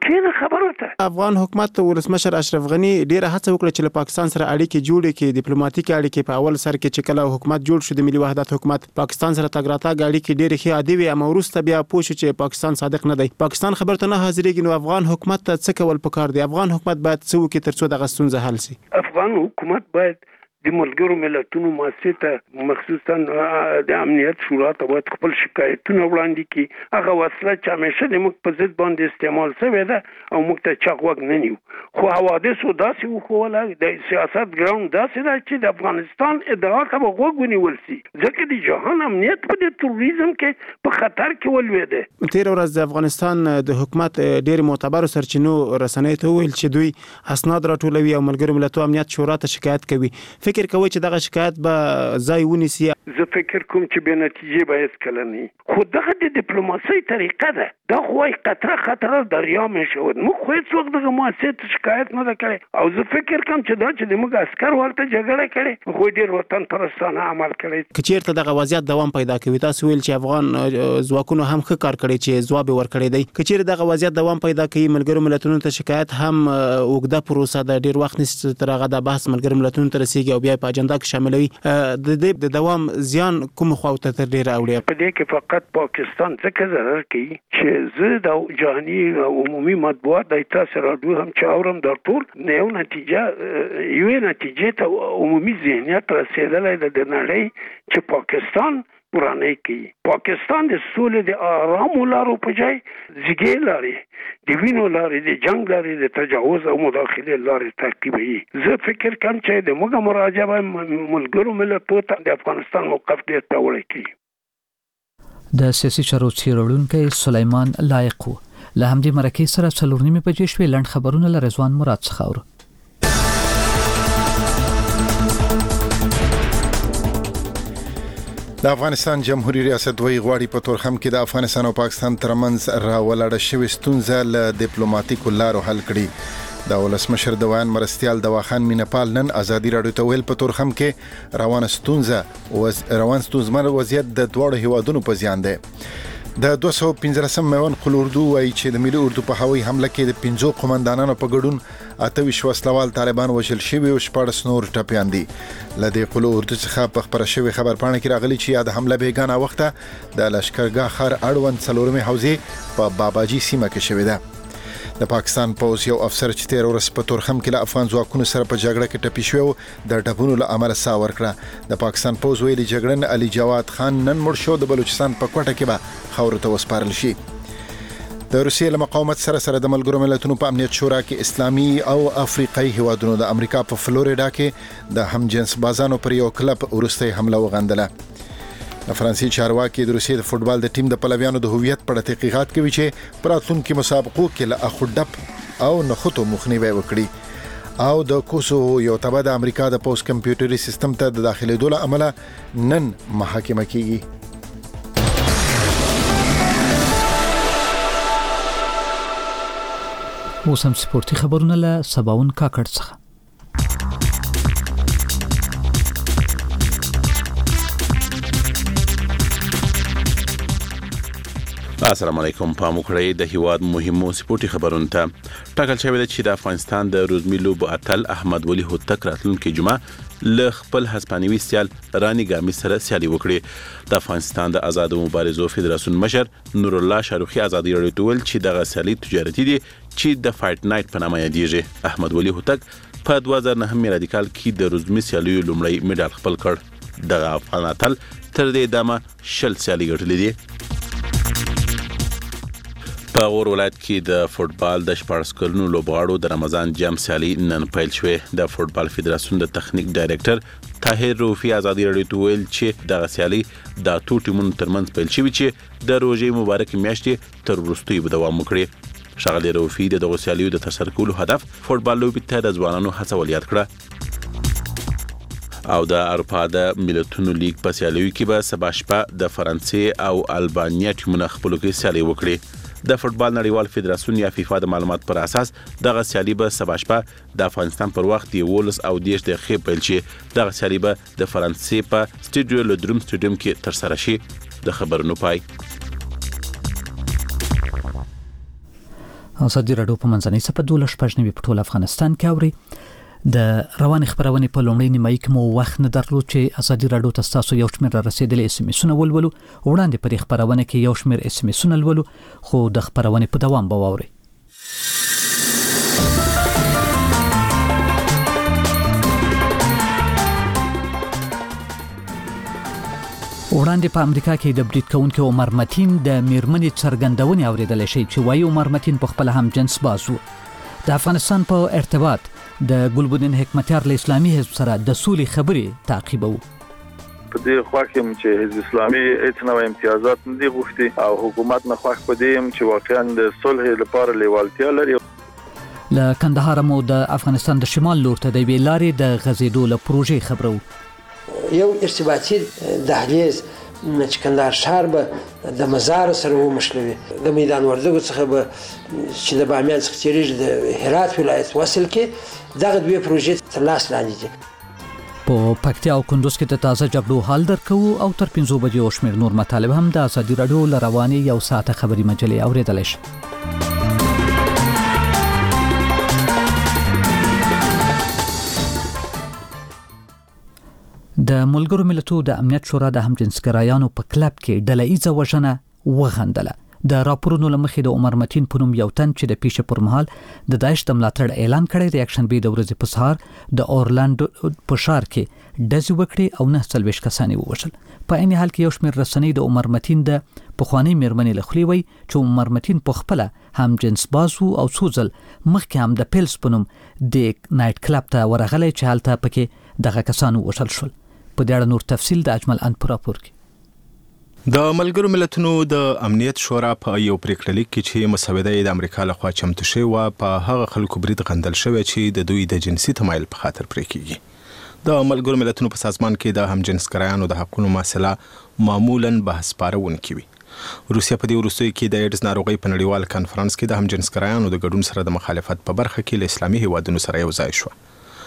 افغان حکومت ولسمشر اشرف غنی ډیره هڅه وکړه چې له پاکستان سره اړیکې جوړې کړي. ډیپلوماټیک اړیکې په اول سر کې چې کله حکومت جوړ شو د ملي وحدت حکومت پاکستان سره تګ راتګ اړیکې ډیره ښې عادي وي اما وروسته بیا پوه شو چې پاکستان صادق نه دی. پاکستان خبر ته نه حاضرېږي. نو افغان حکومت ته څه کول پکار دی؟ افغان حکومت باید څه وکړي ترڅو دغه ستونزه حل شي؟ افغان حکومت باید د ملګرو ملتونو مؤسسه مخصوصا د امنیت شورا ته باید خپل شکایتونه وړاندې کړي. هغه وسله چې همیشه د موږ په ضد باندې استعمال شوې ده او موږ ته چا غوږ نه نیو. خو حوادثو داسې وښوله د سیاست ګراوند داسې ده چې د افغانستان ادعا ته به غوږ ونیول شي ځکه د جهان امنیت په د تروریزم کې په خطر کې ولوېده. تېره ورځ د افغانستان د حکومت ډېر معتبرو سرچینو رسنیو ته وویل چې دوی اسناد راټولوي او ملګرو ملتونو امنیت شورا ته شکایت کوي. فکر کوي چې دغه شکایت به ځای ونیسي؟ زه فکر کوم چې به نتیجه به هیڅ کله نه. خو دغه د ډیپلوماسۍ طریقه ده. دا خو قطره دریا مشود. موږ خو هیڅ وخت دغه مؤسسې ته شکایت نه ده کړی او زه فکر کوم چې دا چې د موږ عسکر ورته جګړه کړې خو ډېر وطن پرستانه عمل کړی. که چېرته دغه وضعیت دوام پیدا کوي تاسو ویل چې افغان ځواکونو هم ښه کار کړی چې ځواب ورکړی دی. که چېرته دغه وضعیت دوام پیدا کوي ملګرو ملتونو ته شکایت هم اوږده پروسه ده ډېر وخت نیسي تر هغه د بحث ملګرو ملتونو ته رسیږي او بیا په اجنډا کې شاملوي. د دې د دوام زیان کوم خواته تر ډیره اوړي؟ په دې کې فقط پاکستان څخه ضرر کوي چې زه د جهاني عمومي مطبوعات د تاسو راډیو هم چاورم د ټول یو نتیجه ته عمومي ذهنیت رسیدلای د نړۍ چې پاکستان ورانه کوي. پاکستان د سولې د آرام لارو په ځای زیږې لارې د وینو لارې د جنگ لارې د تجاوز او مداخله لارې تعقیبوي. زه فکر کوم چې د موږ مراجعه ملګرو ملتونو ته د افغانستان موقف ډېر پیاوړی کړي. د سیاسي چارو څیړونکی سلیمان لایق و. له همدې مرکې سره 4:30 بجې شوې. لنډ خبرونه له رضوان مراد څخه اورو. د افغانستان جمهوریت ریاست وی غواړي په تورخم کې د افغانستان او پاکستان ترمنځ راولاړه شوې ستونزه له ډیپلوماټیکو لارو حل کړي. د ولسمشر د ویان مرستیال دواخان مینپال نن ازادي راډیو ته ویل په تورخم کې روان ستونزمن وضعیت د دواړو هیوادونو په زیان دی. د 215 میوان قل اردو وایي چې د ملي اردو په هوایي حمله کې د 5 قومندانانو په ګډون 28 وسلوال طالبان وژل شوي او 14 نور ټپیان دي. لدې قل اردو څخه په خبره شوی خبرپاڼه کې راغلي چې د حمله بیګانه وخته د لشکرګاه خار اړوند 4مې حوزې په باباجي سیمه کې شوې ده. د پاکستان پوز یو افسر چې 13 ورځې په تورخم کې له افغان ځواکونو سره په جګړه کې ټپي شو د ټپونو له امله سا ورکړه. د پاکستان پوز ویلي جګړن علي جواد خان نن مړ شو. د بلوچستان په کوټه کې به خاورو ته وسپارل شي. د روسیې له مقاومت سره د ملګرو ملتونو په امنیت شورا کې اسلامي او افریقایي هیوادونو د امریکا په فلوریډا کې د همجنس بازانو پر یو کلب وروستۍ حمله وغندله. د فرانسې چارواکي د روسیې د فوتبال د ټیم د پلویانو د هویت په اړه تحقیقات کوي چې پر راتلونکو مسابقو کې له اخډپ او نخودو مخنیوي وکړي. او د کوسوو یو تبع د امریکا د پوسټ کمپیوټري سیستم ته د داخليدو له امله نن محاکمه کیږي. اوس هم سپورتي خبرونه له سباون کاکړ څخه. السلام علیکم. پام وکړئ د هیواد مهمو سپورتي خبرونو ته. ټاکل شوی دی چې د افغانستان د روزمي لوبو اتل احمد ولی هوتک راتلونکي جمعه له خپل هسپانوي سیال رانی ګامی سره سیالي وکړي. د افغانستان د آزاد مبارزو فدراسیون مشر نور الله شاروخي ازادي راډیو ته ویل چې د سیالي تجارتي دي چې د فایټ نایټ په نامه یادېږي. احمد ولی هوتک په 2009 میلادي کال کې د روزمي سیالیو لومړی میډال خپل کړ. د افغان اتل تر دې دمه 20 سیالي ګټلې دي. په غور ولایت کې د فوتبال د 14 کلونو لوبغاړو د رمضان جام سیالي نن پیل شوه. د فوتبال فدراسیون د تخنیک ډایریکټر طاهر روفي ازادي راډیو ته ویل چې د سیالي د ټولو ټیمونو ترمنځ پیل شوی چې د روزي مبارک میاشتې تر وروستۍ دوام وکړي. شغله روفي د دغه سیالیو د ترسره کولو هدف فوتبال لوبې ته د ځوانانو هڅول یاد کړه. او د اروپا د ملتونو لیګ په سیالیو کې به سبا شپه د فرانسې او البانیا ټیمونه خپل کې سیالي وکړي. د فوتبال نړیوال فدراسیون یا فیفا د معلومات پر اساس دغه سیالي به سبا شپه د افغانستان پر وخت 12 او 10 دقیقې پیل شي. دغه سیالي به د فرانسې په سټیډیو لودروم سټیډیوم کې ترسره شي. د خبرونو پای. ازادي راډیو په منځنۍ صفحه 12 په ټول افغانستان کې اوري. د روان خبرونه په لومړی نیمایي کې مو وخت نه درلود چې ازادي راډیو ته تاسو یو شمېر رسیدلې اس ام اسونه ولولو. وړاندې پر خبرونه کې یو شمېر اس ام اسونه ولولو خو د خبرونه په دوام به واوري. وړاندې په امریکا کې د بریټ کاونټي عمر متین د میرمنې څرګندونې اوریدل شي چې وایي عمر متین په خپل هم جنس بازو. د افغانستان په ارتباط د ګلبدین حکمتیار له اسلامي حزب سره د سولې خبرې تعقیبو. په دې خواکم چې حزب اسلامي هیڅ نوې امتیازات نه دي غوښتي او حکومت نه خواک پدې چې واقعا د صلح لپاره لیوالتیا لري. له کندهار مو د افغانستان د شمال لور ته د ویلارې د غزیدو له پروژې خبرو. یو ارتباطي دهلیز چې کندهار ښار به د مزار سره ومشلوي. د میدان وردګو څخه به چې د بامیان څخه تیریږي د هرات ولایت وصل کې دغه دوه پروژې تر لاس لاندې دي. په پکتیا او کندوز کې د تازه جګړو حال درکو او تر 5 بجې او شمېر نور مطالب هم د ازادي راډیو لرواني یو ساعته خبري مجلې اوریدل شي. د ملګرو ملتونو د امنیت شورا د همجنسګرایانو په کلب کې ډله‌ایزه وژنه وغندله. د راپورونو لمخې د عمر متین په نوم یو تن چې د پیښې پر مهال د داعش د ملاتړ اعلان کړی د یکشنبه د ورځې په سهار د اورلاندو په ښار کې ډزې وکړې او 49 کسان ووژل. په عین حال کې یو شمېر رسنۍ د عمر متین د پخوانی میرمنې له خولې وایي چې عمر متین په خپله هم جنس باز و او څو ځل مخکې هم د پیلز په نوم د نایټ کلب ته ورغلی چې هلته پکې دغه کسان ووژل شول. په دې اړه نور تفصیل د اجمل ان په راپور کې. د ملګرو ملتونو د امنیت شورا په یو پریکړه لیک کې چې مسوده د امریکا لخوا چمتو شوی و په هغه خلکو برید غندل شوی چې د دوی د جنسي تمایل په خاطر پرې کیږي. د ملګرو ملتونو په سازمان کې د همجنسګرایانو د حقوقو مسله معمولا بحث پارونکې وي. روسیا په دې وروستیو کې د ایډز ناروغۍ په نړیوال کانفرنس کې د همجنسګرایانو د ګډون سره د مخالفت په برخه کې له اسلامي هیوادونو سره یو ځای شو.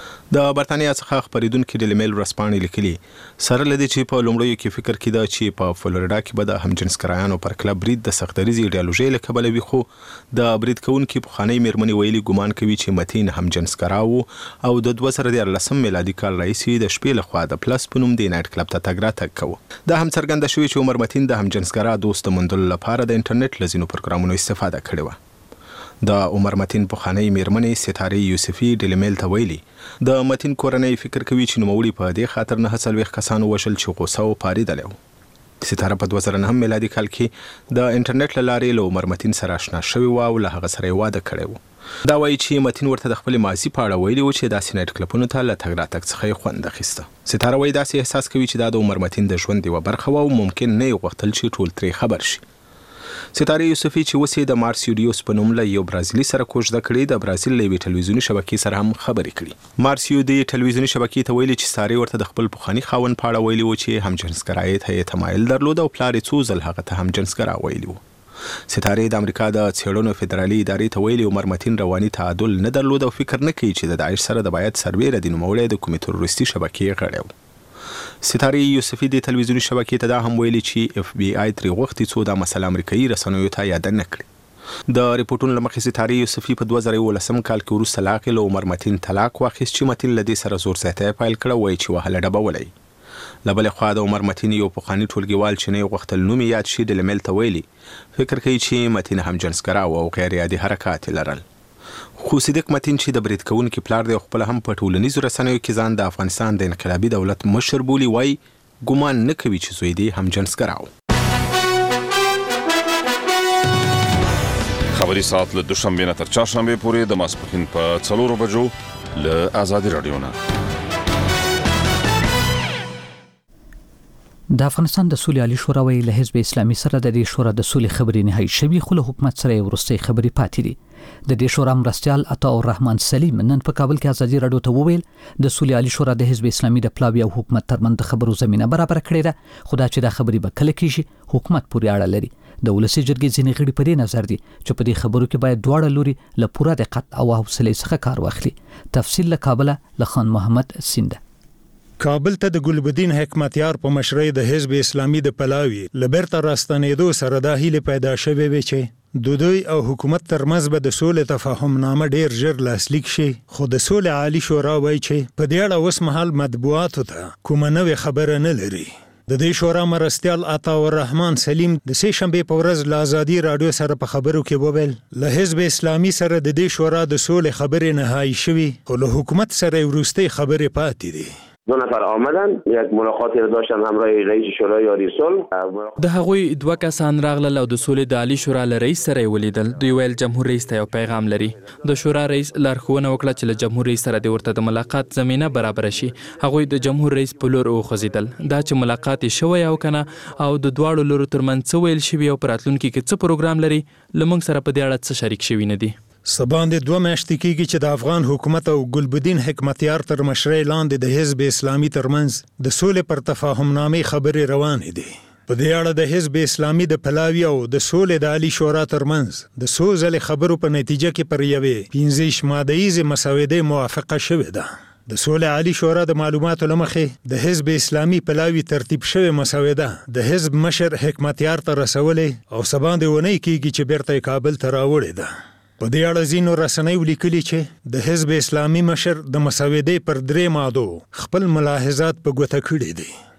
د برتانیا څخه خبرېدونکي ډیلی میل ورځپاڼې لیکلي سره له دې چې په لومړیو کې فکر کېده چې په فلوریډا کې به د همجنسګرایانو پر کلب برید د سختدریزې ایډیالوژۍ له کبله وي، خو د برید کوونکي پخوانۍ میرمنې ویلي ګمان کوي چې متین همجنسګرا و او د 2014 میلادي کال راهیسې د شپې لخوا د پلس په نوم د نایټ کلب ته تګ راتګ کوه. دا هم څرګنده شوې چې عمر متین د همجنسګرا دوست موندلو لپاره د انټرنیټ له ځینو پروګرامونو استفاده کړې وه. د عمر متین پخوانۍ میرمنې ستارې یوسفي ډیلی میل ته ویلي د متین کورنۍ فکر کوي چې نوموړي په دې خاطر 49 کسان ووژل چې غوسه او پارېدلی و. ستاره په 2009 میلادي کال کې د انټرنیټ له لارې له عمر متین سره آشنا شوی و او له هغه سره یې واده کړی و. دا وایي چې متین ورته د خپلې ماضي په اړه ویلي و چې داسې نایټ کلبونو ته له تګ راتګ څخه یې خوند اخیسته. ستاره وایي داسې احساس کوي چې دا د عمر متین د ژوند یوه برخه وه او ممکن نه یې غوښتل چې ټول ترې خبر شي. ستاره یوسفي چې اوس یې د مارسیوډیوس په نوم له یو برازیلي سره کوژده کړې د برازیل له یوې ټلویزیوني شبکې سره هم خبرې کړي. مارسیو د ټلویزیوني شبکې ته ویلي چې ستارې ورته د خپل پخواني خاوند په اړه ویلي و چې همجنسګرایۍ ته یې تمایل درلود او پلار یې څو ځل هغه ته همجنسګرا ویلي و. ستارې د امریکا د څېړنو فدرالي ادارې ته ویلي عمر متین رواني تعادل نه درلود او فکر نه کوي چې د داعش سره د باید سربیره د نوموړی د کومې تروریستي شبکې غړی و. ستارې یوسفي د تلویزیوني شبکې ته دا هم ویلي چې اف بی آی ترې غوښتي څو دا مسله امریکایي رسنیو ته یاد نه کړي. د ریپورټونو له مخې ستارې یوسفي په 2011 کال کې وروسته لا له عمر متین طلاق واخیست چې متین له دې سره زور زیاتی پیل کړه، وایي چې وهله ډبولی. له بلې خوا د عمر متین یو پخواني ټولګیوال چې نه یې غوښتل نوم یې یاد شي ډیلی میل ته ویلي فکر کوي چې متین همجنسګرا و او غیر عادي حرکات یې لرل. خو صدیق متین چې د برید کوونکي پلار دی خپل هم په ټولنیزو رسنیو کې ځان د افغانستان د انقلابي دولت مشر بولي، وایي ګمان نه کوي چې زوی دی همجنسګرا و. خبري ساعت له دوشنبه نه تر چهارشنبه پورې د ماسپښین په 4 بجو له آزادي رادیو نه. د افغانستان د سولې عالی شورا ویل له حزب اسلامي سره د دې شورا د سولې خبرې نهایی شوي، خو له حکومت سره یې وروستۍ خبرې پاتې دي. د دې شورا مرستیال عطا الرحمن سلیم نن په کابل کې ازادي رادیو ته وویل د سولې عالی شورا د حزب اسلامي د پلاوی او حکومت ترمنځ د خبرو زمينه برابر کړې ده، خو دا چې دا خبرې به کله کېږي حکومت پورې اړه لري. د ولسی جرګې ځینې غړي په دې نظر دي چې په دې خبرو کې باید دواړه لوري له پوره دقت او حوصلې څخه کار واخلي. تفصیل له کابل له خان محمد سینده. کابل ته د ګلبدین حکمتیار په مشرۍ د حزب اسلامي د پلاوی لبرته راستنېدو سره د هیله پیدا شوه وی چې دوی او حکومت ترمنځ به د سولې تفاهم نامه ډیر ژر لاسلیک شي، خو د سولې عالی شورا وایي چې په دې اړه اوس مهال مطبوعاتو ته کومه نوې خبره نه لري. د دې شورا مرستیال عطا الرحمن سلیم د سې شنبه په ورځ له آزادي رادیو سره په خبرو کې وویل له حزب اسلامي سره د دې شورا د سولې خبرې نهایی شوي، خو له حکومت سره وروستۍ خبرې پاتې دي. 2 نفر آمدن، یک ملاقاتی رو داشتن همراه رئیس شورای عالی صلح. د هغوی 2 کسان راغلل او د سولې د عالی شورا له رئیس سره ولیدل. دوی ویل جمهور رئیس ته یو پیغام لري. د شورا رئیس لارښوونه وکړه چې له جمهور رئیس سره د ورته د ملاقات زمينه برابر شي. هغوی د جمهور رئیس په لور وخوځیدل. دا چې ملاقات شوی او کنه او د دواړو لورو ترمنځ څه ویل شوی او پراتلونکي کې څه پروګرام لري لمونږ سره په دې اړه څه شریک شوی نه دي. سباند 2 میاشتې کېږي چې د افغان حکومت او ګلبدین حکمتیار تر مشرۍ لاندې د حزب اسلامي ترمنځ د سولې پر تفاهم نامې خبرې روانې دي. په دې اړه د حزب اسلامي د پلاوی او د سولې د عالی شورا ترمنځ د څو ځلې خبرو په نتیجه کې پر یوې 15 ماده‌یزې مسودې موافقه شوې ده. د سولې عالی شورا د معلوماتو لمخې د حزب اسلامي پلاوی ترتیب شوی مسوده د حزب مشر حکمتیار ته رسولې او سباند ونی کېږي چې بیرته کابل ته راوړې ده. په دې اړه ځینو رسنیو لیکلي چې د حزب اسلامي مشر د مسودې پر 3 مادو خپل ملاحظات په ګوته کړي دي.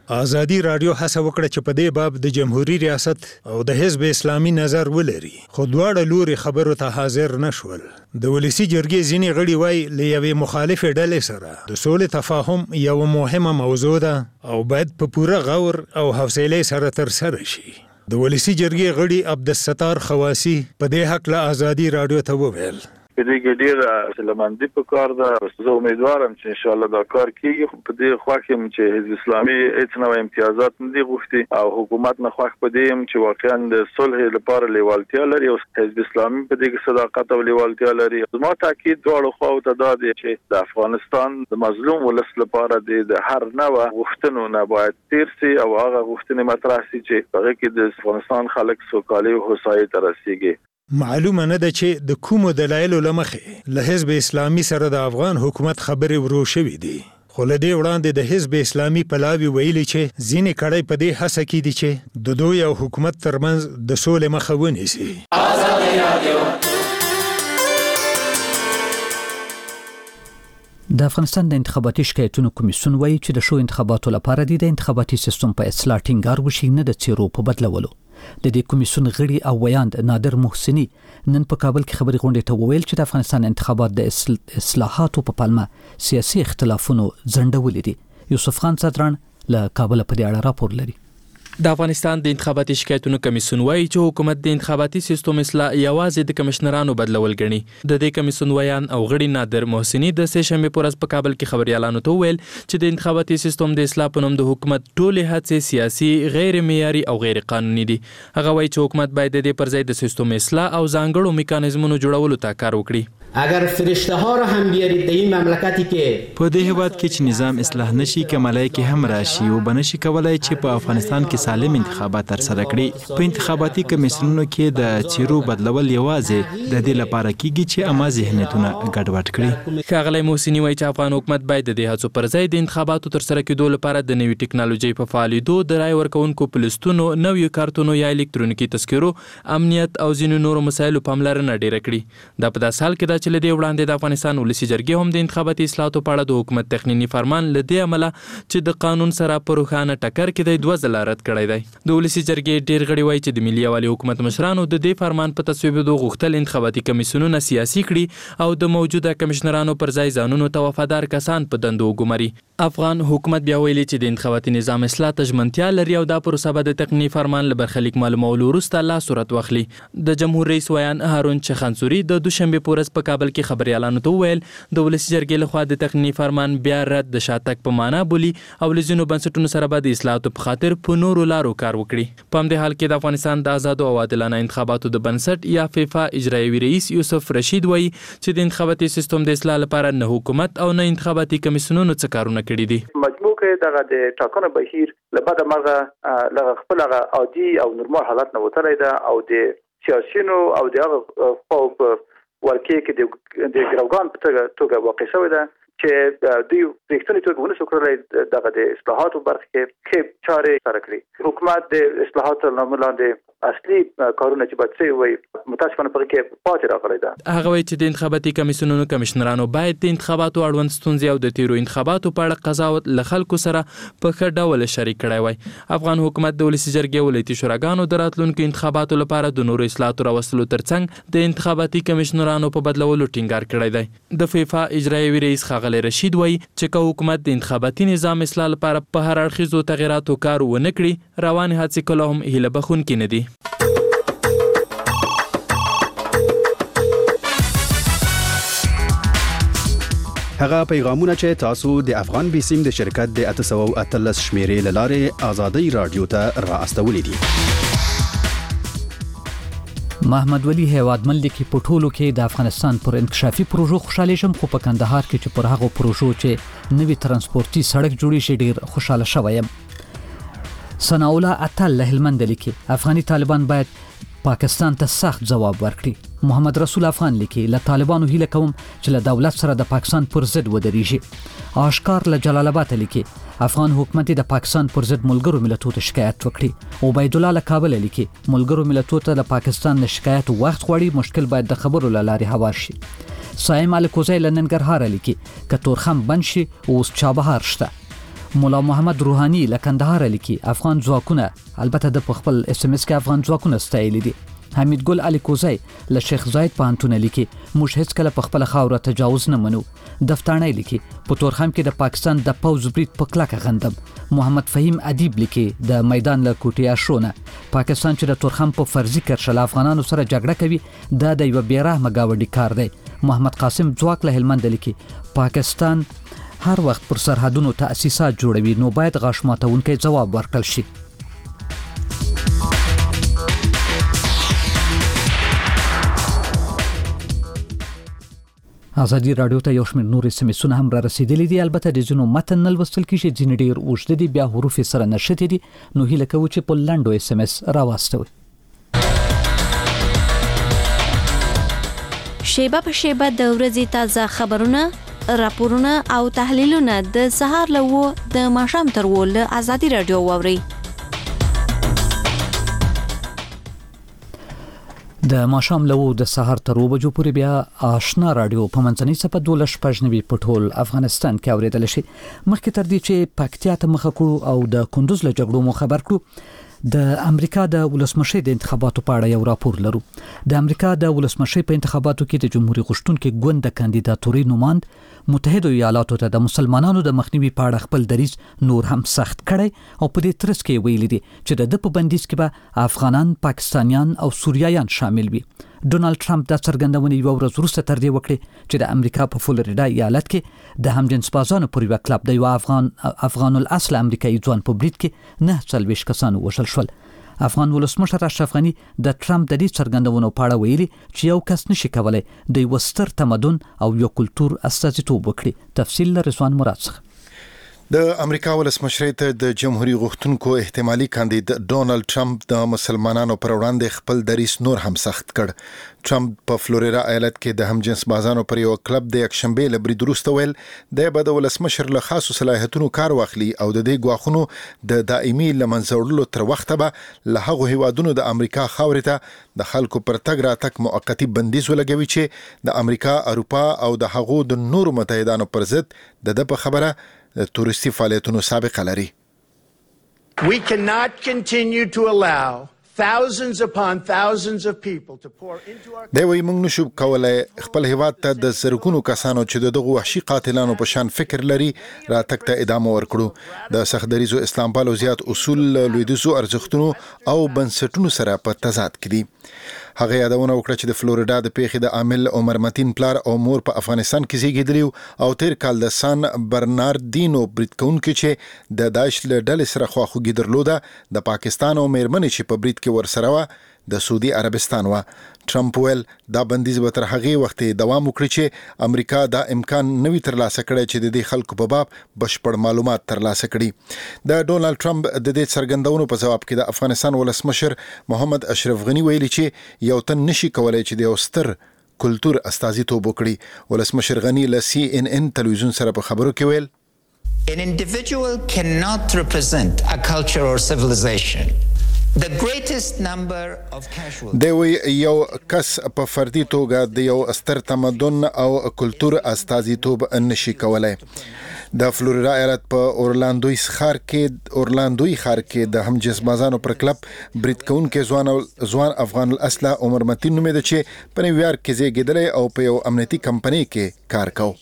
ازادي رادیو هڅه وکړه چې په دې باب د جمهوریت ریاست او د حزب اسلامي نظر ولري، خو دواړه لوري خبرو ته حاضر نشول. د ولسی جرګې ځینې غړي وایي له یوې مخالفې ډلې سره د سولې تفاهم یو مهمه موضوع ده او باید په پوره غور او حوصله سره ترسره شي. د ولسی جرګې غړي عبدالستار خواسی په دې حق له ازادي رادیو ته وویل په دې کې ډېر سلامندي په کار ده. زه امیدوارم چې ان شاء الله دا کار کیږي. خو په دې خوا کې چې حزب اسلامي هیڅ نوع امتیازات نه دي غوښتي او حکومت نه خوښ په دې چې واقعا د صلح لپاره لیوالتیا لري او حزب اسلامي په دې کې صداقت او لیوالتیا لري. زما تاکید دواړو خواو ته دا دی چې د افغانستان د مظلوم ولس لپاره د هر نوع غوښتنو نه باید تیر سي او هغه غوښتنې مطرح سي چې هغه کې د افغانستان خلک سوکالي او هوساینې ته رسیږي. معلومه نه ده چې د کومو دلایلو له مخې له حزب اسلامي سره د افغان حکومت خبرې ورو شوې دي، خو له دې وړاندې د حزب اسلامي پلاوي ویلي چې ځینې کړۍ په دې هڅه کې دي چې د دوی او حکومت ترمنځ د سولې مخه ونیسي. د افغانستان د انتخاباتي شکایتونو کمیسیون وایي چې د شو انتخاباتو لپاره د انتخاباتي سیستم په اصلاح ټینګار وشي، نه د څیرو په بدلولو. د دې کمیسیون غړي او ویاند نادر محسنی نن په کابل کې خبري غونډې ته وویل چې د افغانستان انتخابات د اصلاحاتو په پالمه سیاسي اختلافونو ځنډولې دي. یوسف خان صدران له کابل په دې اړه راپور لري. د افغانستان د انتخاباتي شکایتونو کمیسیون وایي چې حکومت د انتخاباتي سیستم اصلاح یوازې د کمشنرانو بدلول ګڼي. د دې کمیسیون ویان او غړي نادر محسنی د سه شنبه پر ورځ په کابل کې خبريالانو ته ویل چې د انتخاباتي سیستم د اصلاح په نوم د حکومت ټولې هڅې سیاسي، غیر معیاري او غیر قانوني دي. هغه وایي چې حکومت باید د دې پر ځای د سیستم اصلاح او ځانګړو میکانیزمونو جوړولو ته کار وکړي. اگر فرشته ها را هم بیارید در این مملکتی که په دې هیواد کې چې نظام اصلاح نشي، کمالای کې هم راشي او بنشي کولای چې په افغانستان کې سالم انتخابات ترسره کړي. په انتخاباتي کمیسیونونو کې د چیرو بدلول یوازې د دې لپاره کیږي چې عامه ذهنیتونه ګډوډ کړي. ښاغلی محسنی وایي چې افغان حکومت باید د دې هڅو پر ځای د انتخاباتو ترسره کېدو لپاره د نوې ټکنالوژي په فعالیدو، د رای ورکونکو په لیستونو، نویو کارتونو یا الکترونیکي تذکرو، امنیت او ځینو نورو مسایلو پاملرنه ډیره کړي. دا په داسې حال کې ده چې له دې وړاندې د افغانستان ولسی جرګې هم د انتخاباتي اصلاحاتو په اړه د حکومت تخنینی فرمان له دې عمله چې د قانون سره په روښانه ټکر کې د 2 ځله رد کړی دی. د ولسی جرګې ډیر غړي وایي چې د ملي یوالي حکومت مشرانو د دې فرمان په تصویبېدو غوښتل انتخاباتي کمیسیونونه سیاسي کړي او د موجوده کمشنرانو پر ځای ځانونو ته وفادار کسان په دندو وګماري. افغان حکومت بیا ویلي چې د انتخاباتي نظام اصلاح ته ژمنتیا لري او دا پروسه به د تقنیني فرمان له برخلیک معلومولو وروسته لا صورت واخلي. د جمهور رئیس ویان هارون چخانسوري د دوشنبه په ورځ په کابل کې خبريالانو ته ویل د ولسی جرګې لخوا د تقنیني فرمان بیا رد د شاتګ په معنا بولی او لزینو بنسټونو سره به د اصلاحاتو په خاطر په نورو لارو کار وکړي. په همدې حال کې د افغانستان د آزادو او عادلانه انتخاباتو د بنسټ یا فیفا اجرایوي رئیس یوسف رشید وایي چې د انتخاباتي سیستم د اصلاح لپاره نه حکومت او نه انتخاباتي کمیسیونونو څه کارونه کړي دي. مجموع کې دغه د ټاکنو بهیر لبد مرغه لغه خپل عادي او نورمال حالت نه وتلی ده او د سیاسيونو او د هغه ورکه کې د ګروګان په توګه واقع شوی ده چې دوی ریښتینی توګه ونشو کړلی دغه د اصلاحاتو برخه کې چارې سره کړي. حکومت د اصلاحاتو لاندې اصلي کارونه چې باید څه وي متاسفانه په کې پاتې راغلی ده. هغه وایي چې د انتخاباتي کمیسیونونو کمشنرانو باید د انتخاباتو اړوند ستونزې او د تیرو انتخاباتو په اړه قضاوت له خلکو سره په ښه ډول شریک کړی وای. افغان حکومت د ولسی جرګې ولایتي شوراګانو د راتلونکو انتخاباتو لپاره د نورو اصلاحاتو راوستلو ترڅنګ د انتخاباتي کمیشنرانو په بدلولو ټینګار کړی دی. د فیفا اجرایوي رئیس ښاغلی رشید وایي چې که حکومت د انتخاباتي نظام اصلاح لپاره په هر اړخیزو تغییراتو کار ونه کړي، روانې هڅې کله هم هیله بخښونکې نه دي. هغه پیغامونه چې تاسو د افغان بیسیم د شرکت د 813 شمیرې لاره آزادۍ رادیو ته را استولې دي. محمد ولی هیوادمن لیکي په ټولو کې د افغانستان پر انکشافي پروژو خوشاله شم، خو په کندهار کې چې پر هغه پروژو چې نوي ترانسپورتي سړک جوړی شي ډیر خوشاله شوم. ثناء الله اتل له هلمند لیکي افغاني طالبان باید پاکستان ته سخت جواب ورکړي. محمد رسول افغان لیکي له طالبانو هیله کوم چې له دولت سره د پاکستان پر ضد ودرېږي. آشکار له جلال آباد لیکي افغان حکومت د پاکستان پر ضد ملګرو ملتونو ته شکایت وکړي. عبید الله له کابل لیکي ملګرو ملتونو ته د پاکستان د شکایت وخت غواړي، مشکل باید د خبرو له لارې هوار شي. صایم الکوزی له ننګرهار لیکي که تورخم بند شي اوس چابهار شته. مولا محمد روحانی له کندهار لیکي افغان ځواکونه البته د خپل اس ام اس کې افغان ځواکونه ستایلي دي. حمید ګل علي کوزی له شیخ زاید پوهنتون لیکي موږ هیڅ کله په خپل خاوره تجاوز نه منو. دفتانه لیکي په تورخم کې د پاکستان د پوز برید په کلکه غندم. محمد فهیم ادیب لیکي د میدان له کوټیا شونه پاکستان چې د تورخم په فرضي کرشل افغانانو سره جګړه کوي دا د یو بیرحمه گاونډي کار دی. محمد قاسم ځواک له هلمند لیکي پاکستان هر وخت پر سرحدونو تأسیسات جوړوي نو باید غاښ ماتونکي جواب ورکړل شي. ازادي رادیو ته یو شمېر نور SMS هم را رسیدلي دي. البته د ځینو متن نه لوستل کیږي، ځینې ډېر اوږده دي، بیا حروف سره نښتي دي، نو هیله کوو چې په لنډو SMS راواستوي. شیبه په شیبه د ورځې تازه خبرونه، راپورونه او تحلیلونه د سهار له 9 د ماښام تر 10 له ازادي رادیو واوري. د ماښام له 9 د سهار تر 2 بجو پورې بیا آشنا رادیو په منځنۍ صفه 12 په ټول افغانستان کې اوریدل شي. مخکې تر دې چې پکتیا ته مخه کړو او د کندوز له جګړو مو خبر کړو، د امریکا د ولسمشي د انتخاباتو په اړه یو راپور لرو. د امریکا د ولسمشي په انتخاباتو کې د جمهوریت غوښتونکو ګوند د کاندیداتوري نوماند متحده ایالاتو ته د مسلمانانو د مخنیوي په اړه خپل دریځ نور هم سخت کړي او په دې ترڅ کې ویلي دي چې د په بندیز کې به افغانان، پاکستانیان او سوریایان شامل وي. ډونالد ټرمپ دا څرګندونه یو ورځ وروسته تر دې وکړه چې د امریکا په فلوریډا ایالت کې د همجنس بازانو پر یو کلب د یو افغان الاصل امریکایي ځوان په برید کې 49 کسان وژل شول. افغان ولسمشر اشرف غنی د ټرمپ د دې څرګندونو په اړه ویلي چې یو کس نشي کولای د یو ستر تمدن او یو کلتور استازیتوب وکړي. تفصیل له رضوان مراد څخه. د امریکا ولسمشر ته د جمهوریت غوښتونکو احتمالي کاندید ډونالد ټرمپ د مسلمانانو پر وړاندې خپل دریځ نور هم سخت کړ. ټرمپ په فلوریدا ایالت کې د همجنس بازانو پر یو کلب د یکشنبه له برید وروسته ویل د بده ولسمشر له خاصو صلاحیتونو کار واخلي او د دې غواخونو د دائمي لمنځوړلو تر وخته به له هغو هیوادونو د امریکا خاورې ته د خلکو پر تګ راتګ موقتی بندیز ولګوي چې د امریکا، اروپا او د هغو د نورو متحدانو پر ضد د په خبره تورستي فعالیتونو سابقه لري. We cannot continue to allow thousands upon thousands of people to pour into our دا وی موږ نشو کولای خپل هیواد ته د زرګونو کسانو چې دغه وحشي قاتلانو په شان فکر لري راتګ ته ادامه ورکړو. د سختدریزو اسلام پالو زیات اصول لویدیزو ارزښتونو او بنسټونو سره په تضاد کې دي. هغه یادونه وکړه چې د فلوریدا د پیښې د عامل عمر متین پلار او مور په افغانستان کې زیږیدلی او تیر کال د سان برناردینو برید کوونکي چې د داعش له ډلې سره خواخوږي درلوده د پاکستان او میرمنې چې په برید کې ورسره وه د سعودي عربستان وه. ټرمپ ویل دا بندیز به تر هغې وخت دوام وکړي چې امریکا دا امکان نوي ترلاسه کړی چې د دې خلکو په باب بشپړ معلومات ترلاسه کړي. د ډونالد ټرمپ د دې څرګندونو په جواب کې د افغانستان ولسمشر محمد اشرف غنی ویلي چې یو تن نشي کولای چې د یو ستر کلتور استازیتوب وکړي. ولسمشر غنی له CNN تلویزیون سره په خبرو کې ویل An individual cannot represent a culture or civilization. The greatest number of casualties. دوی یو کس په فردي توګه د یو ستر تمدن او کلتور استازیتوب نشي کولای. د فلوریدا ایالت په اورلاندوی ښار کې د همجنس بازانو پر کلب برید کوونکي ځوان افغان الاصل عمر متین نومېده چې په نیویارک کې زیږیدلی او په یو امنیتي کمپنۍ کې کار کاوه.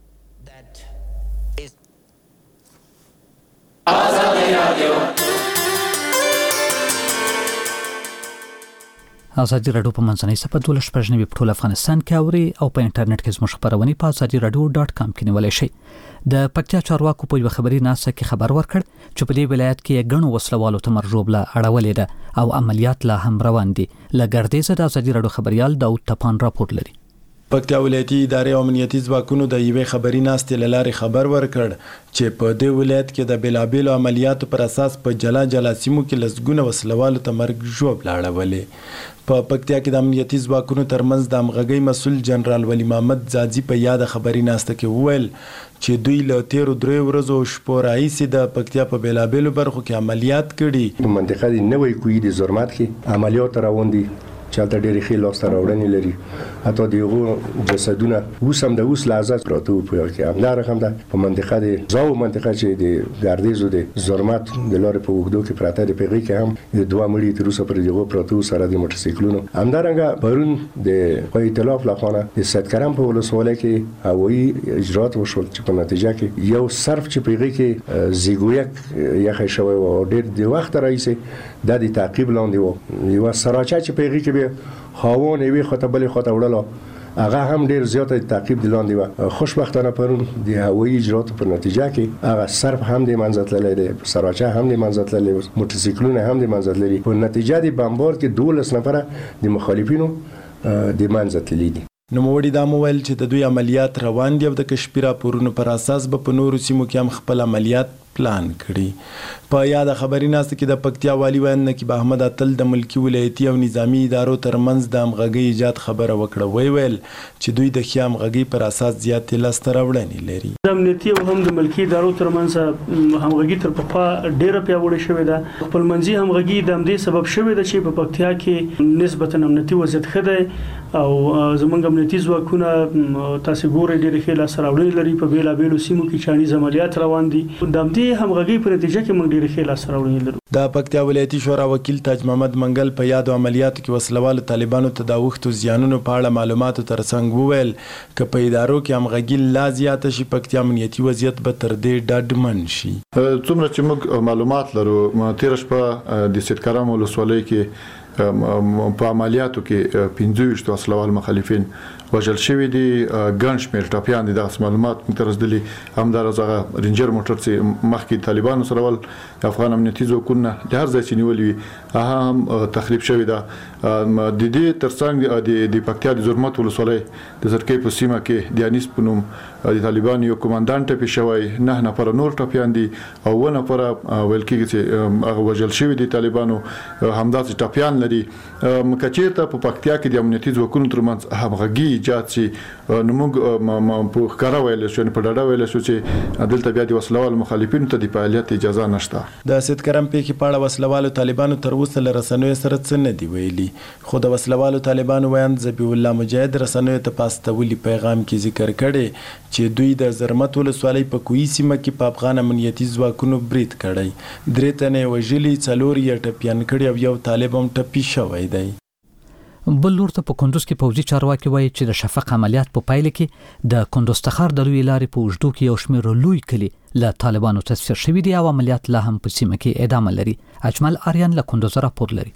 ازادي رادیو په منځنۍ صفه 12 په ټول افغانستان کې اوري او په انټرنیټ کې زموږ خبرونه په azadiradio.com کې نیولای شئ. د پکتیا چارواکو په یو خبري ناسه کې خبر ورکړ چې په دې ولایت کې غنو وسلوالو ته مرجوب لا اړولې ده او عملیات لا هم روان دي. لګردې د ازادي رادیو خبريال داود تپان راپور لري. پکتیا ولایتي ادارې او امنیتي ځواکونو د یوې خبري ناستې له لارې خبر ورکړ چې په دې ولایت کې د بېلابېلو عملیاتو پر اساس په جلا سیمو کې لسګونه وسلوالو ته مرګ ژوبله اړولې. په پکتیا کې د امنیتي ځواکونو ترمنځ د همغږۍ مسؤل جنرال ولی محمد ځاځي په یاد خبري ناسته کې وویل چې دوی له تیرو 3 ورځو شپو راهیسې د پکتیا په بېلابېلو برخو کې عملیات کړي. په منطقه د نوې کوی د زرمات کې عملیات روان دي چاته ډېری خې لاسته راوړنې لري حتی دغه جسدونه اوس هم د اوس لحظه پراته په یو کې همدارنګه هم د منطقه د زاو منطقه چې د ګاردیزو د زرمت د لارې په وګړو کې پراته د پیغې کې هم د دوه مړي تر اوسه پر دغه پراته سره د موټرسایکلونو همدارنګه پرون د قوی ائتلاف لخوا د سدکرم په ولسوالۍ کې هوایي اجرات وشول چې په نتیجه کې یو صرف چې پیغې کې زیګویک یخه شوی او ډېر د وخت راځي د تعقیب لاندې و یو سراچا چې پیغې کې به هاوونه وی خطبل خطه وړلو هغه هم ډیر زیاته تعقیب دلاندې و خوشبختانه پرون د هوایي اجرات په نتیجه کې هغه صرف هم د منځ تللی دی سراچا هم د منځ تللی موټرسایکلونه هم د منځ تللی په نتیجه د بمبار کې 12 نفره د مخالفینو د منځ تللی دي. نوموړي دا مویل چې د دوی عملیات روان دي او د کشفي راپورونو پر اساس به په نورو سیمو کې هم خپل عملیات پلان کړي. په یاد خبري ناسته کې د پکتیا والی ویان نقیب احمد اتل د ملکی ولایتي او نظامی ادارو ترمنځ د همغږي ایجاد خبره وکړه ویل چې دوی د خیام غږی پر اساس زیات لاسته راوړنې لري. د امنیتي او هم د ملکی ادارو ترمنځ همغږي تر پخوا ډیره پیاوړې شوې ده. خپل منځي همغږي د همدې سبب شوې ده چې په پکتیا کې نسبتا امنیتي وضعیت ښه دی او زمونږ امنیتي ځواکونه تاسو ګورئ ډېرې ښې لاسته راوړنې لري په بیلابېلو سیمو کې چاڼیز عملیات روان دي. د همدې همغږي په نتیجه کې موږ ډېرې ښې لاسته راوړنې لرو. د پکتیا ولایتي شورا وکیل تاج محمد منګل په یادو عملیاتو کې وسلوالو طالبانو ته د اوښتو زیانونو په اړه معلوماتو ترڅنګ وویل که په ادارو کې همغږي لا زیاته شي پکتیا امنیتي وضعیت به تر دې ډاډمن شي. څومره چې موږ معلومات لرو تېره شپه د سیدکرم ولسوالۍ کې په عملیاتو کې 25 وسلوال مخالفین وژل شوي دي. ګڼ شمېر ټپیان دي. دغسې معلومات موږ ته رسېدلي همداراز هغه رینجر موټر چې مخکې طالبانو سره ول افغان امنیتي ځواکونه د هر ځای چې نیولي وي هغه هم تخریب شوي ده. د دې ترڅنګ د پکتیا د زرمت ولسوالۍ د زرکۍ په سیمه کې د انیس په نوم د طالبانو یو کمانډان ټپي شوی 9 نفره نور ټپیان دي او 1 نفره ویل کېږي چې هغه وژل شوي دي طالبانو همداسې ټپیان لري. که چېرته په پکتیا کې د امنیتي ځواکونو ترمنځ همغږي ایجاد شي نو موږ په ښکاره ویلی شو په ډاډه ویلی شو چې دلته بیا د وسلوالو مخالفینو ته د فعالیت اجازه نشته. د سیدکرم پیښې په اړه وسلوالو طالبانو تر اوسه له رسنیو سره څه نه دي ویلي خو د وسلوالو طالبانو ویاند ذبیح الله مجاهد رسنیو ته په استولي پیغام کې ذکر کړی چې دوی د زرمت ولسوالۍ په کوهي سیمه کې په افغان امنیتي ځواکونو برید کړی 3 تنه وژلي 4 یې ټپیان کړي او یو طالب هم ټپي شوی دی. بل لور ته په کندوز کې پوځي چارواکي وایي چې د شفق عملیات په پایله کې د کندوز تخار د لوی لارې په اوږدو کې یو شمېر لوی کلي له طالبانو تصفیه شوي دي او عملیات لا هم په سیمه کې ادامه لري. اجمل آریان له کندوز راپور لري.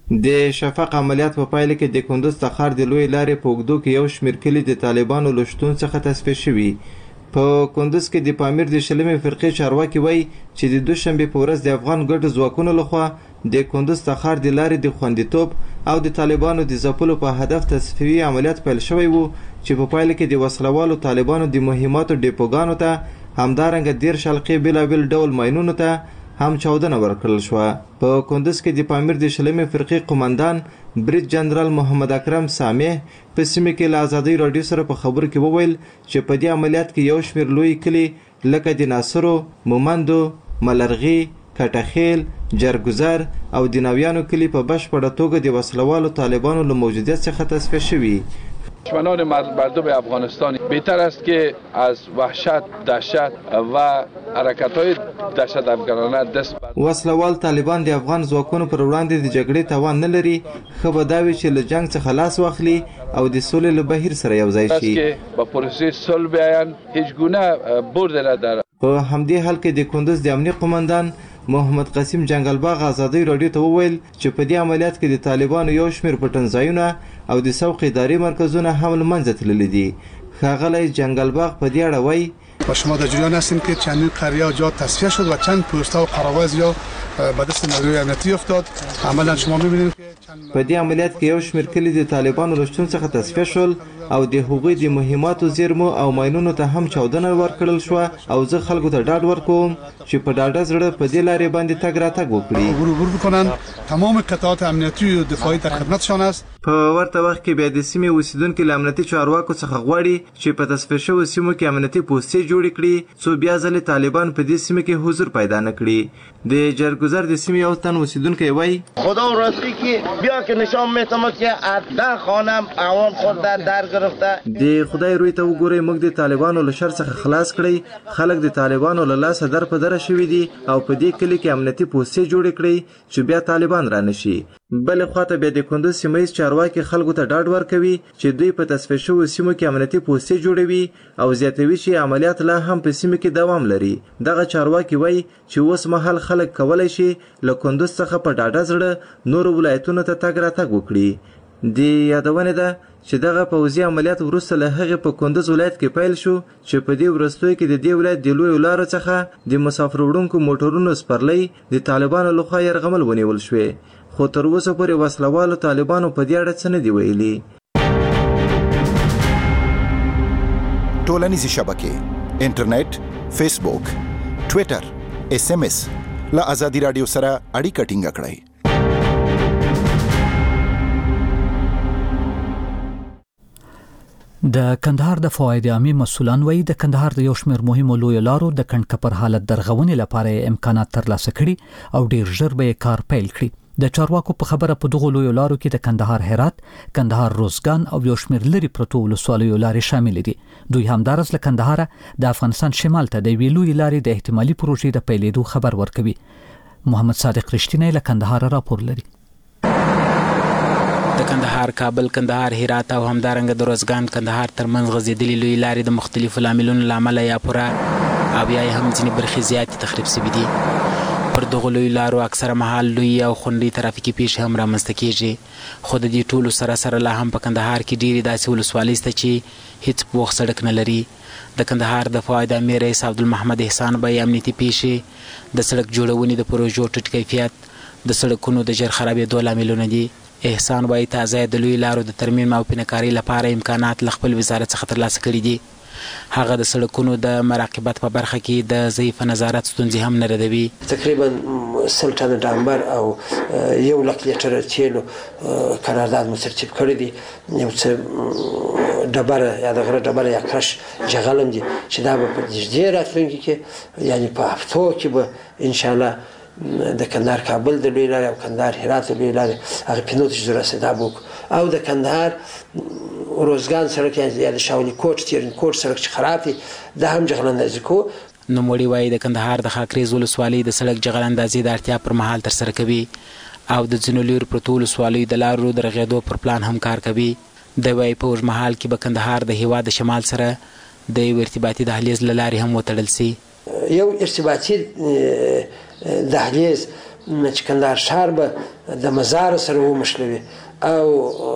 د شفق عملیات په پایله کې د کندوز تخار د لوی لارې په اوږدو کې یو شمېر کلي د طالبانو له شتون څخه تصفیه شوي. په کندوز کې د پامیر د شلمې فرقې چارواکي وایي چې د دوشنبې په ورځ د افغان ګډو ځواکونو لخوا د کندوز تخار د لارې د خوندیتوب او د طالبانو د ځپلو په هدف تصفیوي عملیات پیل شوی وو چې په پایله کې د وسلوالو طالبانو د مهماتو ډیپوګانو ته همدارنګه 10 حلقې بېلابېل ډول ماینونو ته هم چاودنه ورکړل شوه. په کندوز کې د پامیر د شلمې فرقې قومندان بریج جنرال محمد اکرم سامح په سیمه کې له ازادۍ راډیو سره په خبرو کې وویل چې په دې عملیات کې یو شمېر لوی کلي لکه د ناصرو، مومندو، ملرغي، کټخیل، جرګزر او د ناویانو کلي په بشپړه توګه د وسلوالو طالبانو له موجودیت څخه تصفیه شوي. دشمنان مردم افغانستان بهتر است که از وحشت، دهشت و حرکت‌های دهشت افغانانه دست وسلوال طالبان د افغان ځواکونو پر وړاندې د جګړې توان نه لري. ښه به دا وي چې له جنګ څخه لاس واخلي او د سولې له بهیر سره یو ځای شي. با پروسه صلح بیان هیچ گونه برد نداره. په همدې حال کې د کندوز د امنیت قومندان محمد قاسم جنگلباغ ازادۍ راډیو ته وویل چې په دې عملیات کې د طالبانو یو شمېر پټنځایونه او د سوق اداري مرکزونه هم له منځه تللي دي. ښاغلی جنگلباغ په دې اړه وایي و شما در جریان هستیم که چندین قریه جا تصفیه شد و چند پوستا و قراوز یا به دست نیروی امنیتی افتاد. عملا شما می‌بینید که په دې عملیات کې یو شمېر کلي د طالبانو له شتون څخه تصفیه شول او د هغوی د مهماتو زیرمو او ماینونو ته هم چاودنه ورکړل شوه او زه خلکو ته ډاډ ورکوم چې په ډاډه زړه په دې لارې باندې تګ راتګ وکړي. ورو کنند تمام قطعات امنیتی و دفاعی در خدمتشان است. په ورته وخت کې بیا د سیمې اوسیدونکو له امنیتي چارواکو څخه غواړي چې په تصفیه شویو سیمو کې امنیتي پوستې جوړې کړي څو بیا ځلې طالبان په دې سیمه کې حضور پیدا نه کړي. د جرګزر د سیمې یو تن اوسیدونکی وایي خدا راستی که بیا که نشان میتم که در خانم اوان خود در گرفته. د خدای روی ته وګورئ، موږ د طالبانو له شر څخه خلاص کړی، خلک د طالبانو له لاسه در په دره شوي دي او په دې کلي کې امنیتي پوستې جوړې کړي چې بیا طالبان را نشي. بلې خواته بیا د کندوز سیمه ییز چارواکي خلکو ته ډاډ ورکوي چې دوی په تصفیه شویو سیمو کې امنیتي پوستې جوړوي او زیاتوي چې عملیات لا هم په سیمه کې دوام لري. دغه چارواکي وایي چې اوس مهال خلک کولی شي له کندوز څخه په ډاډه زړه نورو ولایتونو ته تګ راتګ وکړي. د یادونې ده چې دغه پوځي عملیات وروسته له هغې په کندوز ولایت کې پیل شو چې په دې وروستیو کې د دې ولایت د لویو لارو څخه د مسافر وړونکو موټرونو سپرلۍ د طالبانو لخوا یرغمل ونیول شوې، خو تر اوسه پورې وسلوالو طالبانو په دې اړه څه نه دي ویلي. ټولنیزې شبکې، انټرنیټ، فیسبوک، ټویټر، SMS له ازادي رادیو سره اړیکه ټینګه کړئ. د کندهار د فواید عامه مسولان وایي د کندهار د یو شمېر مهمو لویو لارو د کڼکپر حالت درغونې لپاره امکانات ترلاسه کړي او ډیر ژر به کار پیل کړي. د چارواکو په خبره په دغو لویو لارو کې د کندهار هرات، کندهار روزګان او یو شمېر لري پرتو ولسوالیو لارې شامل دي. دوی همدارس له کندهار د افغانستان شمال ته د ویلوی لارې د احتمالي پروژې د پیلېدو خبر ورکوي. محمد صادق رښتینی له کندهار راپور لري. د کندهار، کابل، کندهار، هرات او همدارنګه د روزګان کندهار ترمنځ غځېدلې لوی لارې د مختلفو لاملونو له امله یا پوره او یا هم ځینې برخې زیاتې تخریب شوي دي. پر دغو لوی لارو اکثره مهال لوی او خونډې ترافیکي پیښې هم رامنځته کیږي، خو د دې ټولو سره سره لا هم په کندهار کې ډېرې داسې ولسوالۍ شته چې هیڅ پوخ سړک نه لري. د کندهار د فواید عامې رئیس عبدالمحمد احسان به امنیتي پیښې، د سړک جوړونې د پروژو ټیټ کیفیت، د سړکونو د ژر خرابېدو لاملونه دي. احسان وایي تازه د لوی لارو د ترمیم او پینهکارۍ لپاره امکانات له خپل وزارت څخه ترلاسه کړي دي. هغه د سړکونو د مراقبت په برخه کې د ضعیف نظارت ستونزې هم نه ردوي. تقریبا 100 ټنه ډامبر او 1 لک لیټره تیلو قرارداد مو ترتیب کړی دي. یو څه ډبره یا د غره ډبره یا کرش جغلم دي چې دا به په نږدې راتلونکي کې یعنی په هفتو کې به ان شاء الله د کندهار کابل د لوی لارې او کندهار هرات د لوی لارې هغه پینوت چې رسیدا بوک او د کندهار روزګان سړک یا د شاولي کوټ تیرن کوټ سړک چې خراب دي د هم جغلندازي کو. نوموړي وایي د کندهار د خاکریز ولسوالۍ د سړک جغلندازي د اړتیا پر مهال ترسره کوي او د ځینو لوري پرتو ولسوالیو د لارو د رغېدو پر پلان هم کار کوي. د وایي په اوږد مهال کې به کندهار د هیواد د شمال سره د یو ارتباطي دهلیز له لارې هم وتړل سي. یو ارتباطي دهلیز چې کندهار ښار به د مزار سره ومشلوي او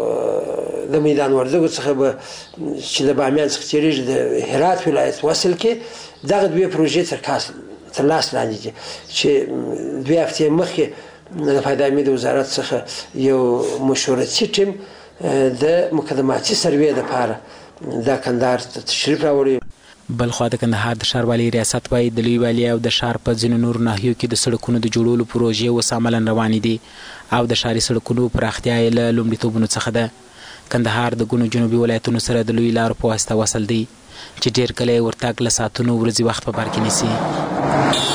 د میدان وردګو څخه به چې د بامیان څخه تیریږي د هرات ولایت وصل کې دغه دوی پروژې تر لاس لاندې دي چې 2 هفتې مخکې د فواید عامې د وزارت څخه یو مشورتي ټیم د مقدماتي سروې لپاره د کندهار تشریف راوړی. بلخوا د کندهار د ښاروالۍ ریاست وایي د لوی والي او د ښار په ځینو نورو ناحیو کې د سړکونو د جوړولو پروژې اوس عملاً روانې دي او د ښاري سړکونو پراختیا یې له لومړیتوبونو څخه ده. کندهار د ګڼو جنوبي ولایتونو سره د لوی لارو په واسطه وصل دی چې ډېر کله یې ورتګ له ساعتونو ورځې وخت په بر کې نیسي.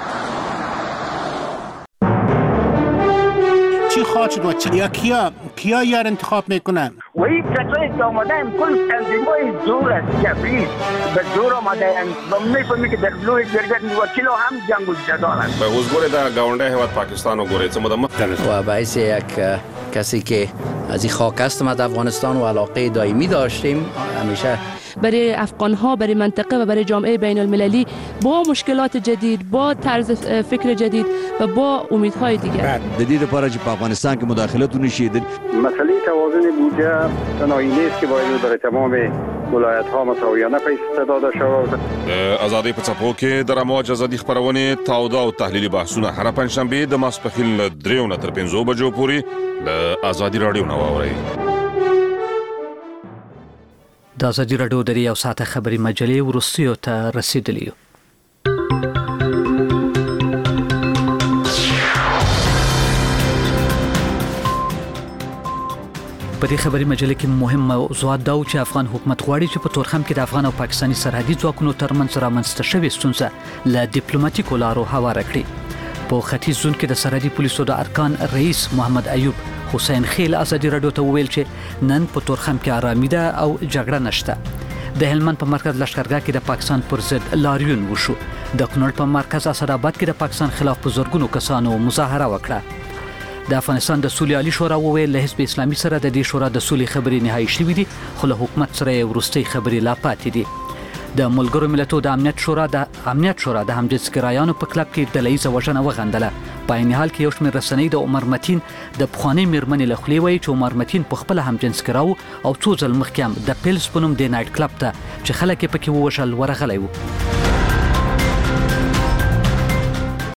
چی خواهد شد و کیا یار انتخاب میکنن؟ و این کسایی که آمده هم کل تنظیمای زور است، جبری به زور آمده هم و میفهمی که در لوی جرگت وکیل هم جنگ و جدال است. از گوره در گاونده هواد پاکستان و گوره و باعث یک کسی که از این خاک هستم از افغانستان و علاقه دائمی داشتیم همیشه برای افغان‌ها، برای منطقه و برای جامعه بین المللی با مشکلات جدید، با طرز فکر جدید و با امیدهای دیگر. د دې لپاره چې په افغانستان کې مداخلت ونشي. مسئله توازن بودجه تنهایی نیست که باید برای تمام ولایت‌ها مساویانه پیسې داده شود. ازادي په څپو کې د رموج ازادي خبرونه تاوده او تحلیلي بحثونه هر پنځشنبه د ماسپخیل 3 نه تر 5 بجو پورې د ازادي رادیو نو اورئ. د ازادي رادیو د یو ساعت خبري مجلې ورسیو ته رسیدلی. په په دې خبري مجله کې مهم موضوعات دا چې افغان حکومت غواړي چې په تورخم کې د افغان او پاکستاني سرحدي ځواکونو ترمنځ رامنځته شوې ستونزه له ډیپلوماټیکو لارو هواره کړي. په ختیځ زون کې د سرحدي پولیسو د ارکان رئیس محمد ایوب حسین خیل ازادي رادیو ته وویل چې نن په تورخم کې آرامي ده او جګړه نشته. د هلمند په مرکز لشکرګاه کې د پاکستان پر ضد لاریون وشو. د کونړ په مرکز اسداباد کې د پاکستان خلاف په زورګونو کسانو مظاهره وکړه. د افغانستان د سولې عالی شورا وویل له حزب اسلامي سره د دې شورا د سولې خبرې نهایی شوې دي، خو له حکومت سره ورستۍ خبرې لا پاتې دي. د ملګرو ملتونو د امنیت شورا د همجنسګرایانو په کلب کې د لیزه وژنه وغندله. په عین حال کې یو شمېر رسنۍ د عمر متین د پخوانۍ میرمنې له خولې وایي چې عمر متین په خپل همجنسګراو او څو ځل مخکې هم د پیلز په نوم د نایټ کلب ته چې خلک یې پکې ووژل ورغلی و.